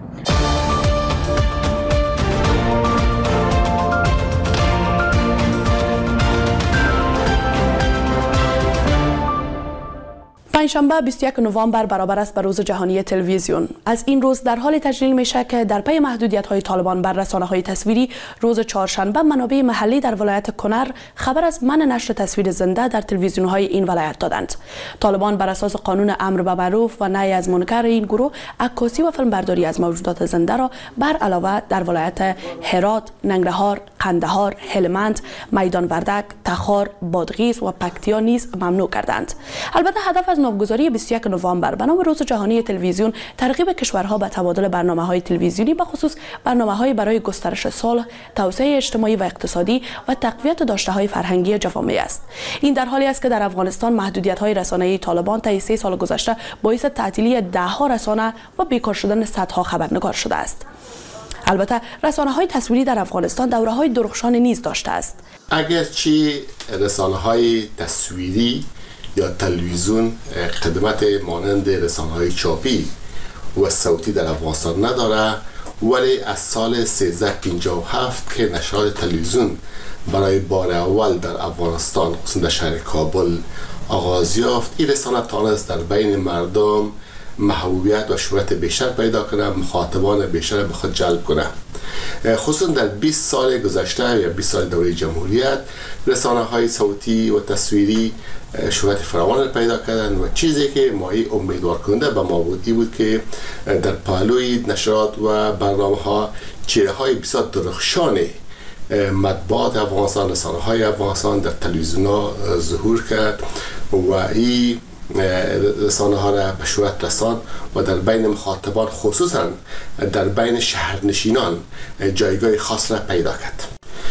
پنجشنبه بیست و یکم نوامبر برابر است به روز جهانی تلویزیون. از این روز در حال تجلیل میشه که در پی محدودیت‌های طالبان بر رسانه‌های تصویری، روز چهارشنبه منابع محلی در ولایت کنر خبر از منع نشر تصویر زنده در تلویزیون‌های این ولایت دادند. طالبان بر اساس قانون امر به معروف و نهی از منکر این گروه عکاسی و فیلمبرداری از موجودات زنده را بر علاوه در ولایت هرات، ننگرهار، قندهار، هلمند، میدان وردک، تخار، بادغیس و پکتیا نیز ممنوع کردند. البته هدف از نامگذاری بیست و یکم نوامبر به نام روز جهانی تلویزیون ترغیب کشورها به تبادل برنامه‌های تلویزیونی، به خصوص برنامه‌های برای گسترش صلح، توسعه اجتماعی و اقتصادی و تقویت داشته‌های فرهنگی جوامع است. این در حالی است که در افغانستان محدودیت‌های رسانه‌ای طالبان طی سه سال گذشته باعث تعطیلی ده‌ها رسانه و بیکار شدن صدها خبرنگار شده است. البته رسانه‌های تصویری در افغانستان دوره‌های درخشان نیز داشته است.
اگرچه رسانه‌های تصویری یا تلویزیون خدمت مانند رسانه‌های چاپی و صوتی در افغانستان نداره، ولی از سال سیزده پنجاه و هفت که نشرات تلویزیون برای بار اول در افغانستان خصوصا در شهر کابل آغاز یافت، این رسانه تانست در بین مردم محبوبیت و شهرت بیشتر پیدا کنه، مخاطبان بیشتر به خود جلب کنه. خصوصا در بیست سال گذشته یا بیست سال دوره جمهوریت رسانه های صوتی و تصویری شهرت فراوان پیدا کردن و چیزی که مایه امیدوار کننده به ما بود این بود که در پهلوی نشرات و برنامه ها چهره های بسیار درخشان مطبوعات افغانستان، رسانه های افغانستان در تلویزیون ها ظهور کرد و این رسانه ها را به شهرت رساند و در بین مخاطبان خصوصا در بین شهرنشینان جایگاه خاص را پیدا کرد.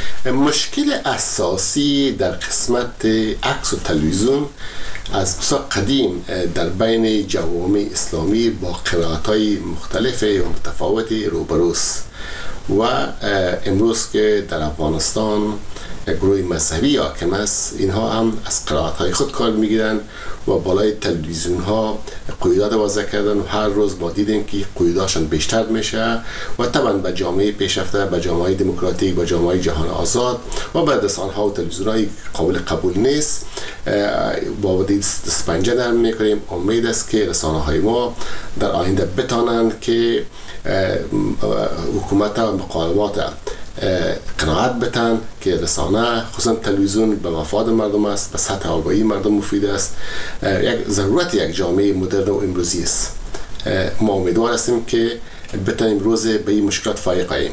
مشکل اساسی در قسمت عکس و تلویزیون از بسیار قدیم در بین جوامع اسلامی با قرائت‌های مختلف و متفاوت روبروست و امروز که در افغانستان گروه مذهبی حاکم است، اینها هم از قرائت های خود کار میگیرن و بالای تلویزیون ها قیودات وضع کردن و هر روز ما دیدیم که قیوداتشان بیشتر میشه و طبعا به جامعه پیشرفته، به جامعه دموکراتیک، به جامعه جهان آزاد و به رسانه ها و تلویزیون های قابل قبول نیست با ودید دستپنجه نرم میکنیم. امید است که رسانه های ما در آینده بتانند که حکومت و مقاومات قناعت بتن که رسانه خصوصا تلویزیون به مفاد مردم است، به سطح آگاهی مردم مفید است، یک ضرورت یک جامعه مدرن و امروزی است. ما امیدوار هستیم که بتانیم روز به این مشکلات فائق آییم.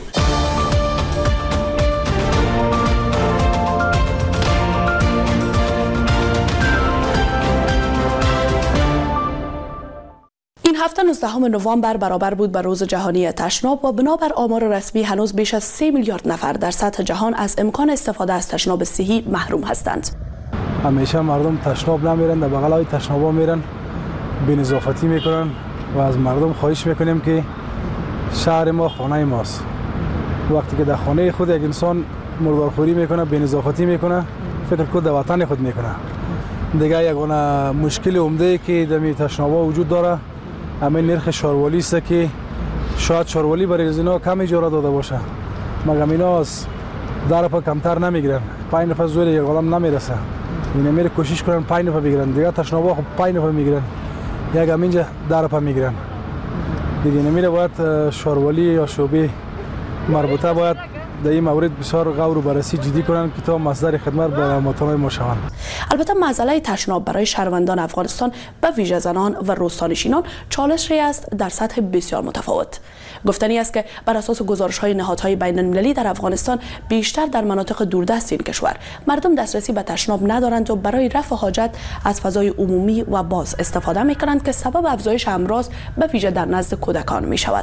هفته نوزدهم نوامبر برابر بود با روز جهانی تشناب و بنابر آمار رسمی هنوز بیش از سه میلیارد نفر در سطح جهان از امکان استفاده از تشناب صحی محروم هستند.
همیشه مردم تشناب نمیرن، در بغل های تشنابا میرن، بی‌نظافتی میکنن و از مردم خواهش میکنیم که شهر ما خانه ماست. وقتی که در خانه خود یک انسان مردارخوری میکنه، بی‌نظافتی میکنه، فکر کنه در وطن خود میکنه. دیگه یگانه مشکل عمده که در تشنابا وجود داره همین نرخ شاروالی است که شاید شاروالی برای از اینا کم اجاره داده باشه، مگر اینا از در پا کمتر نمیگیرن، پنج نفر زور یک آدم نمیرسه، اینا میره کوشش کنن پنج نفر بگیرن، دیگه تشنابا خب پنج نفر میگیرن، یک همینجا در پا میگیرن دیگه. نمیره باید شاروالی یا شعبه مربوطه باید در این مورد بسیار غور و بررسی جدی کنند که تا مصدر خدمت به مردم ما شوند.
البته مسئله تشناب برای شهروندان افغانستان به ویژه زنان و روستانشینان چالشی است در سطح بسیار متفاوت. گفتنی است که بر اساس گزارش‌های نهادهای بین‌المللی در افغانستان بیشتر در مناطق دوردست این کشور مردم دسترسی به تشناب ندارند و برای رفع حاجت از فضای عمومی و باز استفاده می‌کنند که سبب افزایش امراض به ویژه در نزد کودکان می‌شود.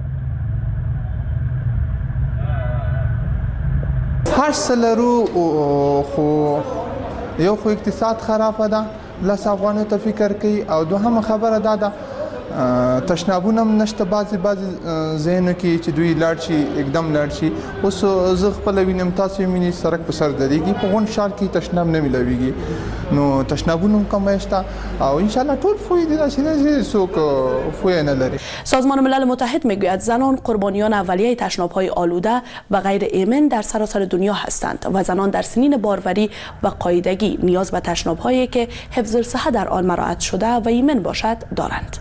هر سلرو خو یو خو اقتصاد خراب ده، لس افغانو ته فکر کوي، او دوهم خبره دا ده تشنابونه هم نشته بعضې بعضې ځایونو کې چې دوی لاړ شي اقدام لاړ شي. اوس زه خپله وینم تاسو وینئ سړک په سر درېږي، په غونډ ښار کې تشناب نه میلاویږي، نو تشنابونه هم کمه شته او انشاءالله ټول فوی دي داسې نه چې څوک فوی نه لري.
سازمان ملل متحد میگوید زنان قربانیان اولیه تشناب‌های آلوده و غیر ایمن در سراسر دنیا هستند و زنان در سنین باروری و قاعدگی نیاز به تشناب‌هایی که حفظ صحه در آن مراعات شده و ایمن باشد دارند.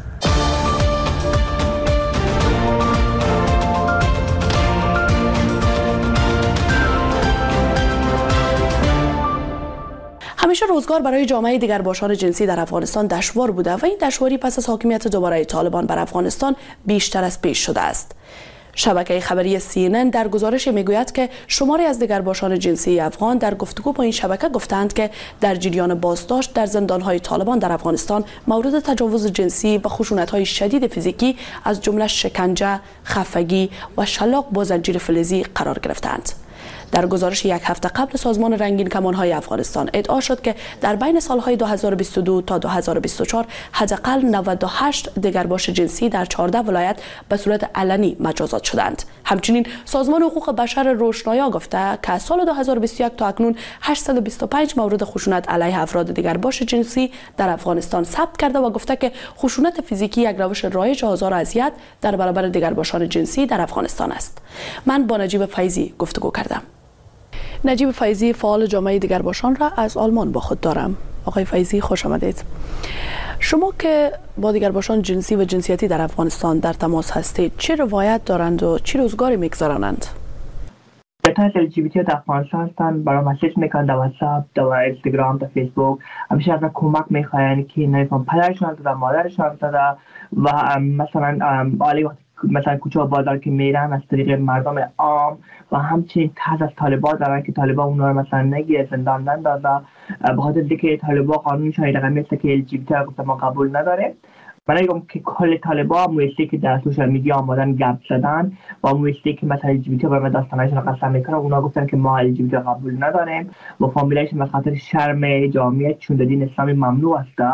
همیشه روزگار برای جامعه دگرباشان جنسی در افغانستان دشوار بوده و این دشواری پس از حاکمیت دوباره طالبان بر افغانستان بیشتر از پیش شده است. شبکه خبری سی ان ان در گزارش میگوید که شماری از دگرباشان جنسی افغان در گفتگو با این شبکه گفتند که در جریان بازداشت در زندانهای طالبان در افغانستان مورد تجاوز جنسی و خشونت‌های شدید فیزیکی از جمله شکنجه، خفگی و شلاق با زنجیر فلزی قرار گرفتند. در گزارش یک هفته قبل سازمان رنگین کمان‌های افغانستان ادعا شد که در بین سالهای دو هزار و بیست و دو تا دو هزار و بیست و چهار حداقل نود و هشت دگرباش جنسی در چهارده ولایت به صورت علنی مجازات شدند. همچنین سازمان حقوق بشر روشنایا گفته که از سال دو هزار و بیست و یک تا اکنون هشتصد و بیست و پنج مورد خشونت علیه افراد دگرباش جنسی در افغانستان ثبت کرده و گفته که خشونت فیزیکی یک روش رایج آزار و اذیت در برابر دگرباشان جنسی در افغانستان است. من با نجیب فیضی گفتگو کردم. نجیب فیضی فعال جامعه دگرباشان را از آلمان با خود دارم. آقای فیضی خوش آمدید. شما که با دگرباشان جنسی و جنسیتی در افغانستان در تماس هستید چه روایت دارند و چه روزگاری میگذرانند؟
بهتر ال جی بی تی در افغانستان هستند، برای مسیج میکنند در واتساپ، در اینستاگرام، در فیسبوک، همیشه از کمک میخواهند که نمیفهم پدرشان و مادرشان داده و مثلا عالی وقتی مثلا کوچه و بازار که میرن از طریق مردم عام و همچنین تحت از طالبان دارن که طالبان اونا رو مثلا نگیره زندان نندازه به خاطر اینکه طالبان قانونشون رقمی است که ال جی بی تی رو گفته ما قبول نداره. من میگم که کل طالبان مویستی که در سوشال میدیا آمدن گپ زدن و مویستی که مثلا ال جی بی تی برای داستانشون قسم میکنن اونا گفتن که ما ال جی بی تی قبول نداریم و فامیلایشون به خاطر شرم جامعه چون دین اسلامی ممنوع است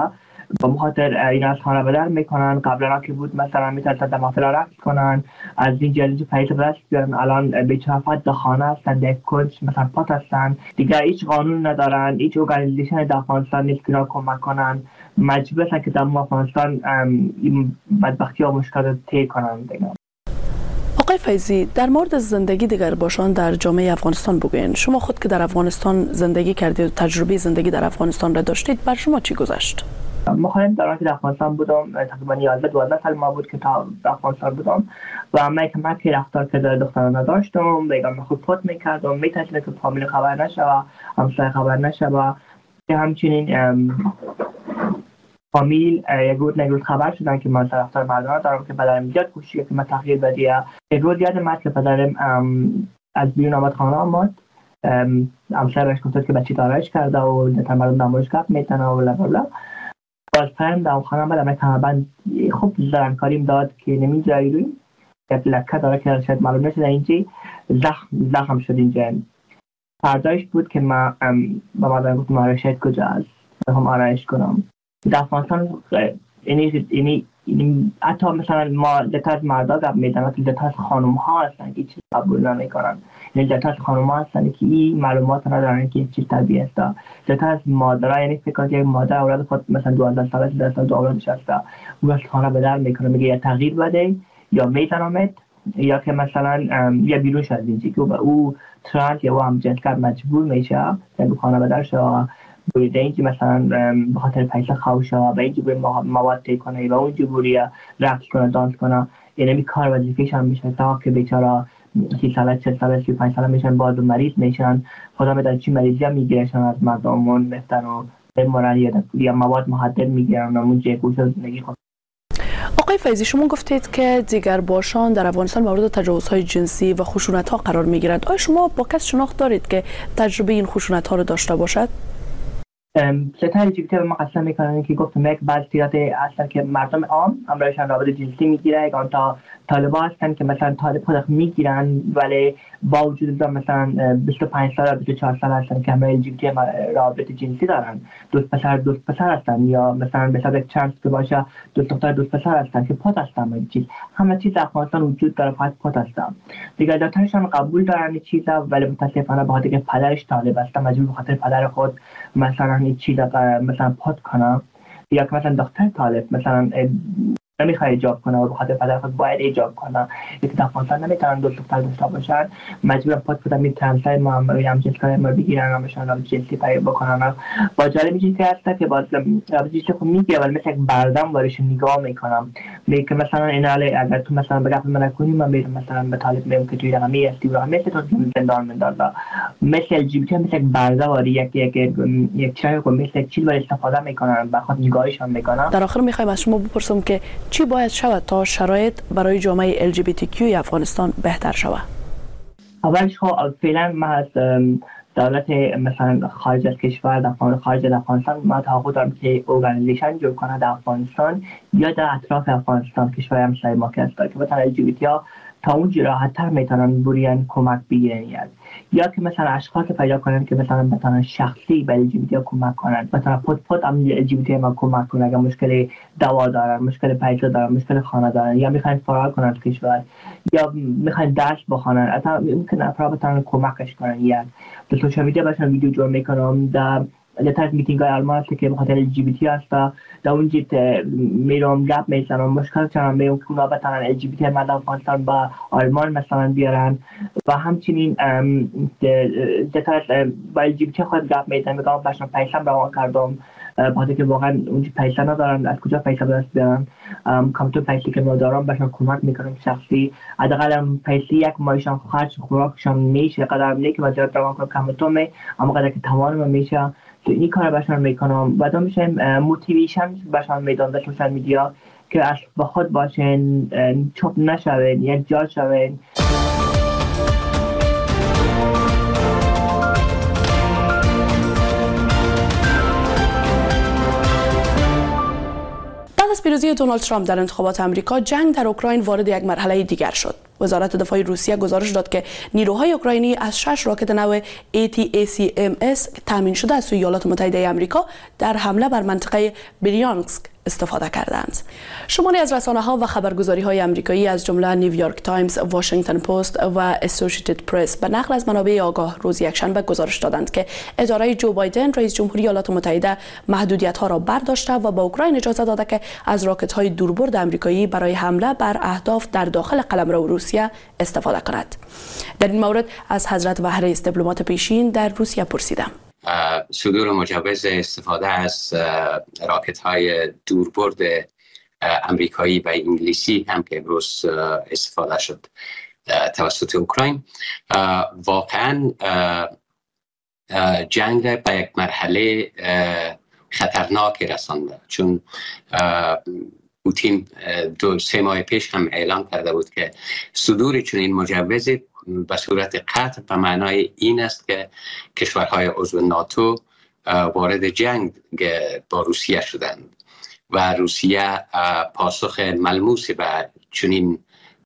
با خاطر اینا از خانه بدر میکنن. قبلا که بود مثلا میتونن در محفل رقص کنن، از این جلوی پیس برست بیارن. الان بیچارفت در خانه هستن، در کنج مثلا پات هستن دیگه، هیچ قانون ندارن، هیچ ارگانیزیشن در افغانستان نیست که کمک کنن. مجبور هستن که در افغانستان این بدبختی ها مشکلات طی کنن دیگه.
آقای فیضی، در مورد زندگی دیگر باشان در جامعه افغانستان بگوین. شما خود که در افغانستان زندگی کردید و تجربه زندگی در افغانستان را داشتید، بر شما چی گذشت؟
مخالف دوران که در افغانستان بودم تقریبا یازده دوازده سال ما بود که تا در افغانستان بودم و من که من که رفتار که در دختران نداشتم، بگم خود خود میکردم، میتونستم که فامیل خبر نشه و همسایه خبر نشه و همچنین فامیل یک روز نگروز خبر شدن که من طرفدار مردان دارم که پدرم زیاد کوشید که من تغییر بدیم. یک روز یاد من که پدرم از بیرون آمد خانه آمد، همسایه بهش گفت که بچه دارایش کرده و در مردم دماغش گپ میتنه و بلا بلا. باز فرم در خانه آمد، من تقریبا خوب زرنکاریم داد که نمیجایی روی یک لکه داره که شاید معلوم نشده اینجا زخم زخم شد اینجا. فردایش بود که من با مردم گفت آرایشت کجا است، هم آرایش کنم. در افغانستان اینی اینی اینی حتی مثلا ما دتا از مردا گپ میزنن که دتا از خانم ها هستن که چیز قبول نمیکنن، یعنی دتا از خانم ها هستن که این معلومات ندارن که چیز طبیعی است. دتا از مادرها، یعنی فکر کنید یک مادر اولاد خود مثلا دوازده ساله سیزده ساله دو اولادش هست، او از خانه به در میکنه، میگه یا تغییر بده یا میزنمت یا که مثلا یا بیرون شد اینجا که او ترانس یا هم جنسگرد مجبور میشه که خانه به در شه بوده اینجا مثلا به خاطر پیسه خوشه و اینجا به مواد تی کنه و اونجا بوری رقص کنه دانس کنه. یعنی می کار وظیفه‌ش هم میشه تا که بیچاره سی ساله چهل ساله سی و پنج ساله میشن باز مریض میشن، خدا میدونه چی مریضی هم میگیرشن از مردمون میفتن و بمرن یا مواد مخدر میگیرن و اونجا گوش زندگی خود.
آقای فیضی، شما گفتید که دیگر باشان در افغانستان مورد تجاوزهای جنسی و خشونت‌ها قرار میگیرند. آیا شما با کس شناخت دارید که تجربه این خشونت‌ها رو داشته باشد؟
ستاره جیبیتی به ما قسم میکنن که گفتم یک بعض صورت هستن که مردم عام همراهشان رابطه جنسی میگیره، یک آن تا طالبا هستن که مثلا طالب خود میگیرن ولی با وجود مثلا بیست و پنج سال بیست و چهار سال هستن که همراه جیبیتی رابطه جنسی دارن، دوست پسر دوست پسر هستن یا مثلا به حساب چانس که باشه دوست دختر دوست پسر هستن که پات هستن. این چیز همه چیز در افغانستان وجود داره، فقط پات هستن دیگه. دکترشان قبول دارن این چیزا ولی متاسفانه به خاطر که پدرش طالب است مجبور به خاطر پدر خود مثلا این چیزا مثلا پات کنه یا که مثلا دکتر طالب مثلا نمیخواد ایجاب کنه و به خاطر پدر خود باید ایجاب کنه، یکی در افغانستان نمیتونن دو دختر داشته باشن، مجبورن پات بدن می ترانسای ما هم جنسکاری ما بگیرن و بهشون رابطه جنسی پیدا بکنن. با جالب چیزی هست که باز رابطه جنسی خود میگه ولی مثل یک بردم وارش نگاه میکنم، میگه مثلا این حاله اگر تو مثلا بگم من کنی من میرم مثلا به طالب میگم که توی رقمی هستی و مثل تو زندان مندازه، مثل ال جی بی تی مثل یک برده واری یک یک یک چای کو مثل چیز ولی استفاده میکنن به خاطر نگاهشون میکنن.
در آخر میخوایم از شما بپرسم که چی باید شود تا شرایط برای جامعه ال جی بی تی کیو افغانستان بهتر شود؟
اولش خب فعلا ما از دولت مثلا خارج از کشور در خارج از افغانستان ما توقع دارم که ارگانیزیشن جور کنه در افغانستان یا در اطراف افغانستان کشور همسایه ما که هست که مثلا ال جی بی تی ها تا اونجا راحت‌تر میتونن بریان کمک بگیرن یا که مثلا اشخاص پیدا کنن که مثلا بتونن شخصی به ال جی بی تی کمک کنن، مثلا پوت پوت هم ال جی بی تی ما کمک کنن اگر مشکل دوا دارن، مشکل پیسه دارن، مشکل خانه دارن یا میخواین فرار کنن از کشور یا میخواین درس بخونن، اصلا ممکن افراد بتونن کمکش کنن. یا در سوشال میدیا باشن ویدیو جور میکنم در در میتینگ های آلمان هست که بخاطر ال جی بی تی هست در اونجا میرم گپ میزنم مشکل چنان میگم که اونا بتونن ال جی بی تی مردم افغانستان با آلمان مثلا بیارن و همچنین در با ال جی بی تی خود گپ میزنم میگم باشن پیسم روان کردم بخاطر که واقعا اونجا پیسه ندارن، از کجا پیسه به دست بیارن، کمتر پیسه که ندارم باشن کمک میکنم شخصی، حداقل پیسه یک ماهشان خرج خوراکشان میشه قدر نه که وزارت روان کنم کمتر می اما قدر که توانم میشه تو این کار باشن میکنم. بعد میشه موتیویشن باشن میدان در سوشال میدیا که از با خود باشن چوب نشوین یک جا شوین.
بعد از پیروزی دونالد ترامپ در انتخابات آمریکا، جنگ در اوکراین وارد یک مرحله دیگر شد. وزارت دفاع روسیه گزارش داد که نیروهای اوکراینی از شش راکت نو ای تی ای سی ام اس تامین شده از سوی ایالات متحده آمریکا در حمله بر منطقه بریانسک استفاده کردند. شماری از رسانه‌ها و خبرگزاری‌های آمریکایی از جمله نیویورک تایمز، واشنگتن پست و اسوسییتد پرس به نقل از منابع آگاه روز یکشنبه گزارش دادند که اداره جو بایدن رئیس جمهوری ایالات متحده محدودیت‌ها را برداشته و به اوکراین اجازه داده که از راکت‌های دوربرد آمریکایی برای حمله بر اهداف در داخل قلمرو روسیه استفاده کند. در این مورد از حضرت وهرس دیپلمات پیشین در روسیه پرسیدم.
صدور مجوز استفاده از راکت های دوربرد امریکایی و انگلیسی هم که امروز استفاده شد توسط اوکراین واقعا جنگ را به یک مرحله خطرناک رسانده، چون پوتین دو سه ماه پیش هم اعلام کرده بود که صدور چنین مجوزی به صورت قطع به معنای این است که کشورهای عضو ناتو وارد جنگ با روسیه شدند و روسیه پاسخ ملموسی به چنین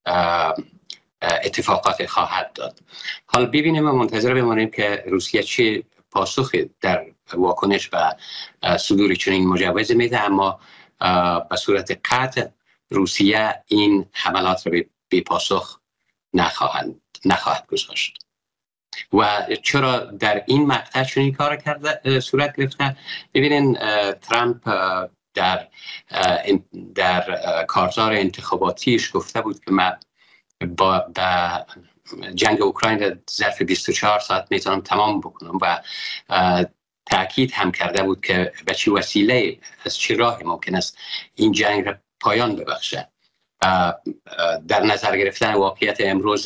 اتفاقات خواهد داد. حال ببینیم و منتظر بمانیم که روسیه چه پاسخی در واکنش به صدور چنین مجوز میده، اما به صورت قطع روسیه این حملات را به پاسخ نخواهند نخواهد گذاشت. و چرا در این مقطع چنین کار کرده صورت گرفته؟ ببینین ترامپ در در کارزار انتخاباتیش گفته بود که من با, با جنگ اوکراین را ظرف بیست و چهار ساعت میتونم تمام بکنم و تأکید هم کرده بود که به چه وسیله از چه راهی ممکن است این جنگ را پایان ببخشه. در نظر گرفتن واقعیت امروز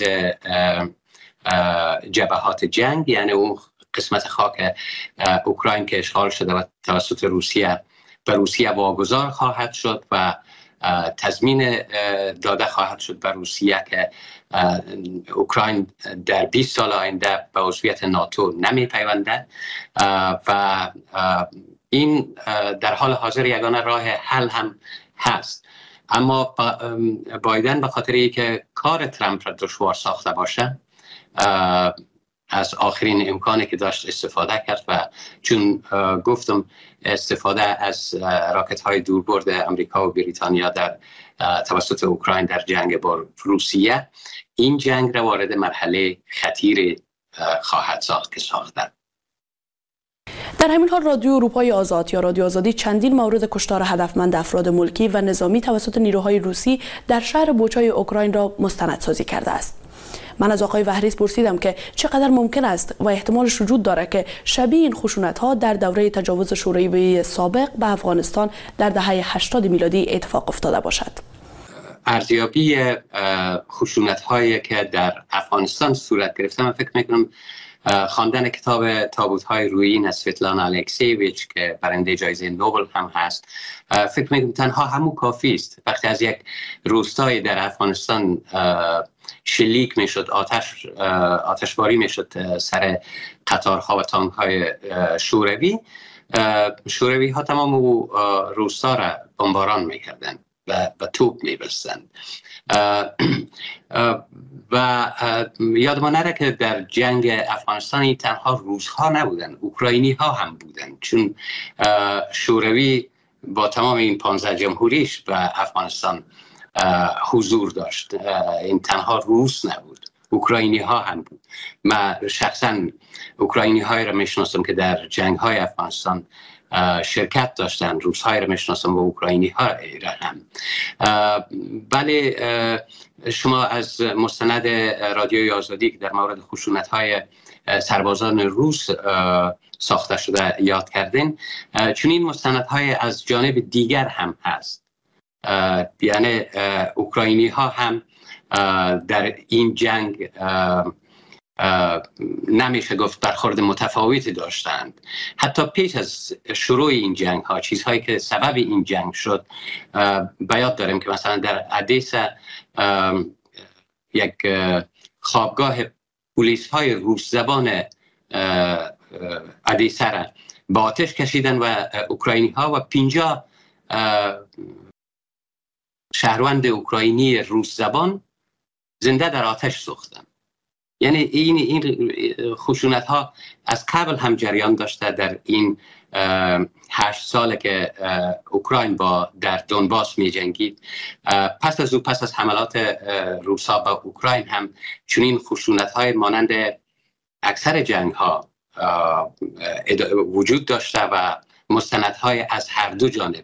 جبهات جنگ، یعنی اون قسمت خاک اوکراین که اشغال شده و توسط روسیه به روسیه واگذار خواهد شد و تضمین داده خواهد شد به روسیه که اوکراین در بیست سال آینده به عضویت ناتو نمی پیونده و این در حال حاضر یگانه راه حل هم هست. اما بایدن به خاطر اینکه کار ترامپ را دشوار ساخته باشه از آخرین امکانی که داشت استفاده کرد و چون گفتم استفاده از راکت های دوربرد امریکا و بریتانیا در توسط اوکراین در جنگ با روسیه، این جنگ را وارد مرحله خطیر خواهد ساخت که ساختن.
در همین حال رادیو اروپای آزاد یا رادیو آزادی چندین مورد کشتار هدفمند افراد ملکی و نظامی توسط نیروهای روسی در شهر بوچای اوکراین را مستندسازی کرده است. من از آقای وهرس پرسیدم که چقدر ممکن است و احتمالش وجود دارد که شبیه این خشونت‌ها در دوره تجاوز شوروی سابق به افغانستان در دهه هشتاد میلادی اتفاق افتاده باشد.
ارزیابی خشونت‌هایی که در افغانستان صورت گرفته، من فکر می‌کنم خواندن کتاب تابوت‌های رویین از سویتلانا الکسیویچ که برنده جایزه نوبل هم هست، فکر می‌کنم تنها همون کافی است. وقتی از یک روستای در افغانستان شلیک میشد، آتش آتشباری میشد سر قطارها و تانک‌های شوروی، شوروی ها تمام او روستا را بمباران میکردند و به توپ میبستند. و یادمان نره که در جنگ افغانستان تنها روس ها نبودن، اوکراینی ها هم بودن، چون شوروی با تمام این پانزده جمهوریش به افغانستان حضور داشت. این تنها روس نبود، اوکراینی ها هم بود. من شخصا اوکراینی های را میشناسم که در جنگ های افغانستان شرکت داشتن، روس های را میشناسم و اوکراینی ها را هم. بله، شما از مستند رادیوی آزادی که در مورد خشونت های سربازان روس ساخته شده یاد کردین، چون این مستند های از جانب دیگر هم هست. یعنی اوکراینی ها هم در این جنگ نمیشه گفت برخورد متفاوتی داشتند. حتی پیش از شروع این جنگ ها، چیزهایی که سبب این جنگ شد، بیاد داریم که مثلا در ادیسا یک خوابگاه پلیس های روس زبان ادیسا را با آتش کشیدن و اوکراینی ها و پنجاه شهروند اوکراینی روس زبان زنده در آتش سوختن. یعنی این این خشونت ها از قبل هم جریان داشته در این هشت ساله که اوکراین با در دونباس می جنگید. پس از او پس از حملات روسا به اوکراین هم چنین خشونت های مانند اکثر جنگ ها وجود داشته و مستند های از هر دو جانب.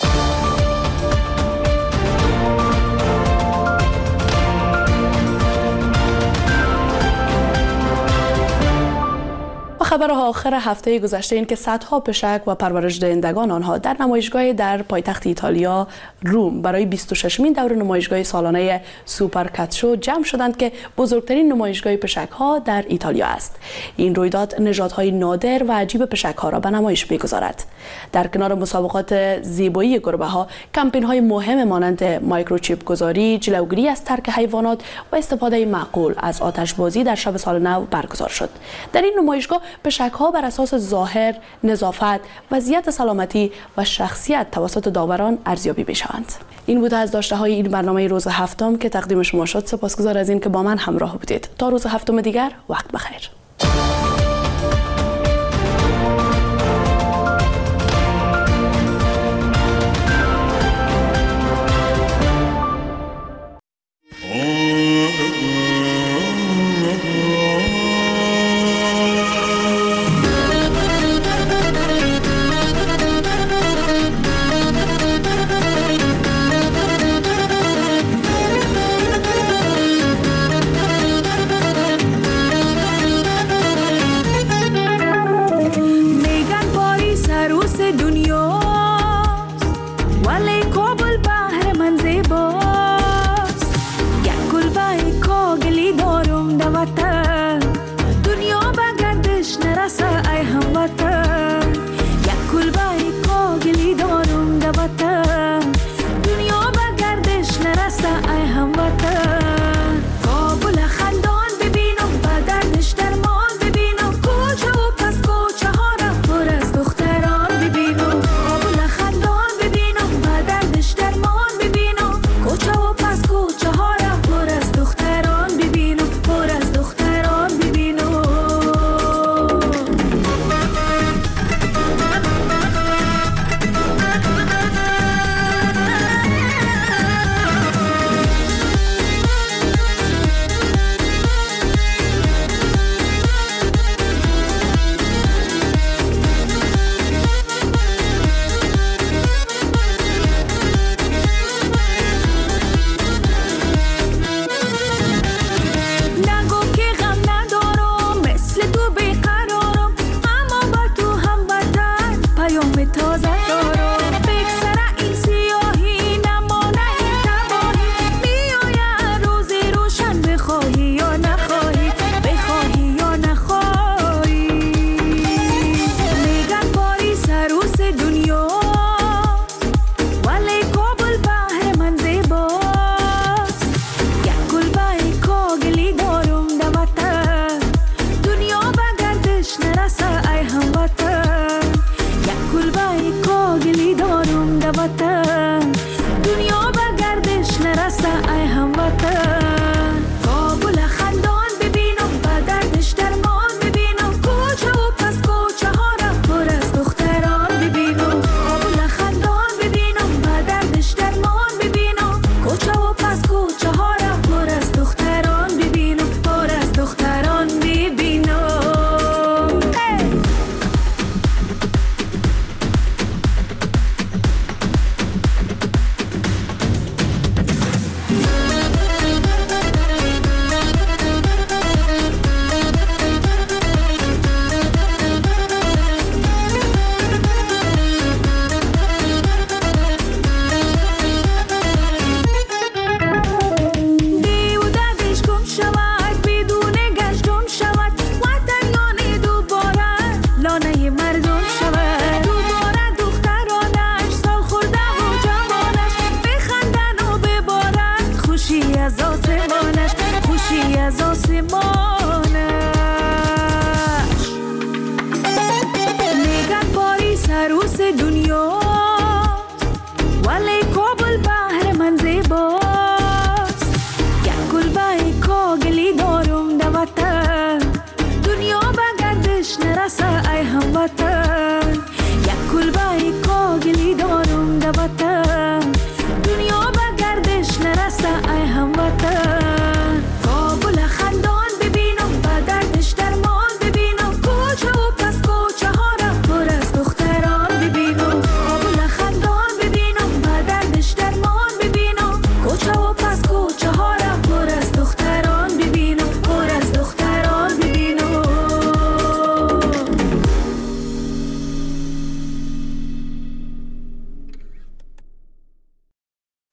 خبر آخر هفته گذشته این که صدها پشک و پرورش دهندگان آنها در نمایشگاه در پایتخت ایتالیا روم برای بیست و ششمین دور نمایشگاه سالانه سوپرکاتشو جمع شدند که بزرگترین نمایشگاه پشک ها در ایتالیا است. این رویداد نژادهای نادر و عجیب پشک ها را به نمایش می‌گذارد. در کنار مسابقات زیبایی گربه ها، کمپین های مهم مانند مایکروچیپ گذاری، جلوگیری از ترک حیوانات و استفاده معقول از آتشبازی در شب سال نو برگزار شد. در این نمایشگاه پشک‌ها بر اساس ظاهر، نظافت، وضعیت سلامتی و شخصیت توسط داوران ارزیابی می‌شوند. این بود از داشته‌های این برنامه روز هفتم که تقدیم شما شد. سپاسگزار از این که با من همراه بودید. تا روز هفتم دیگر، وقت بخیر.
دنیا ولی کابل بحر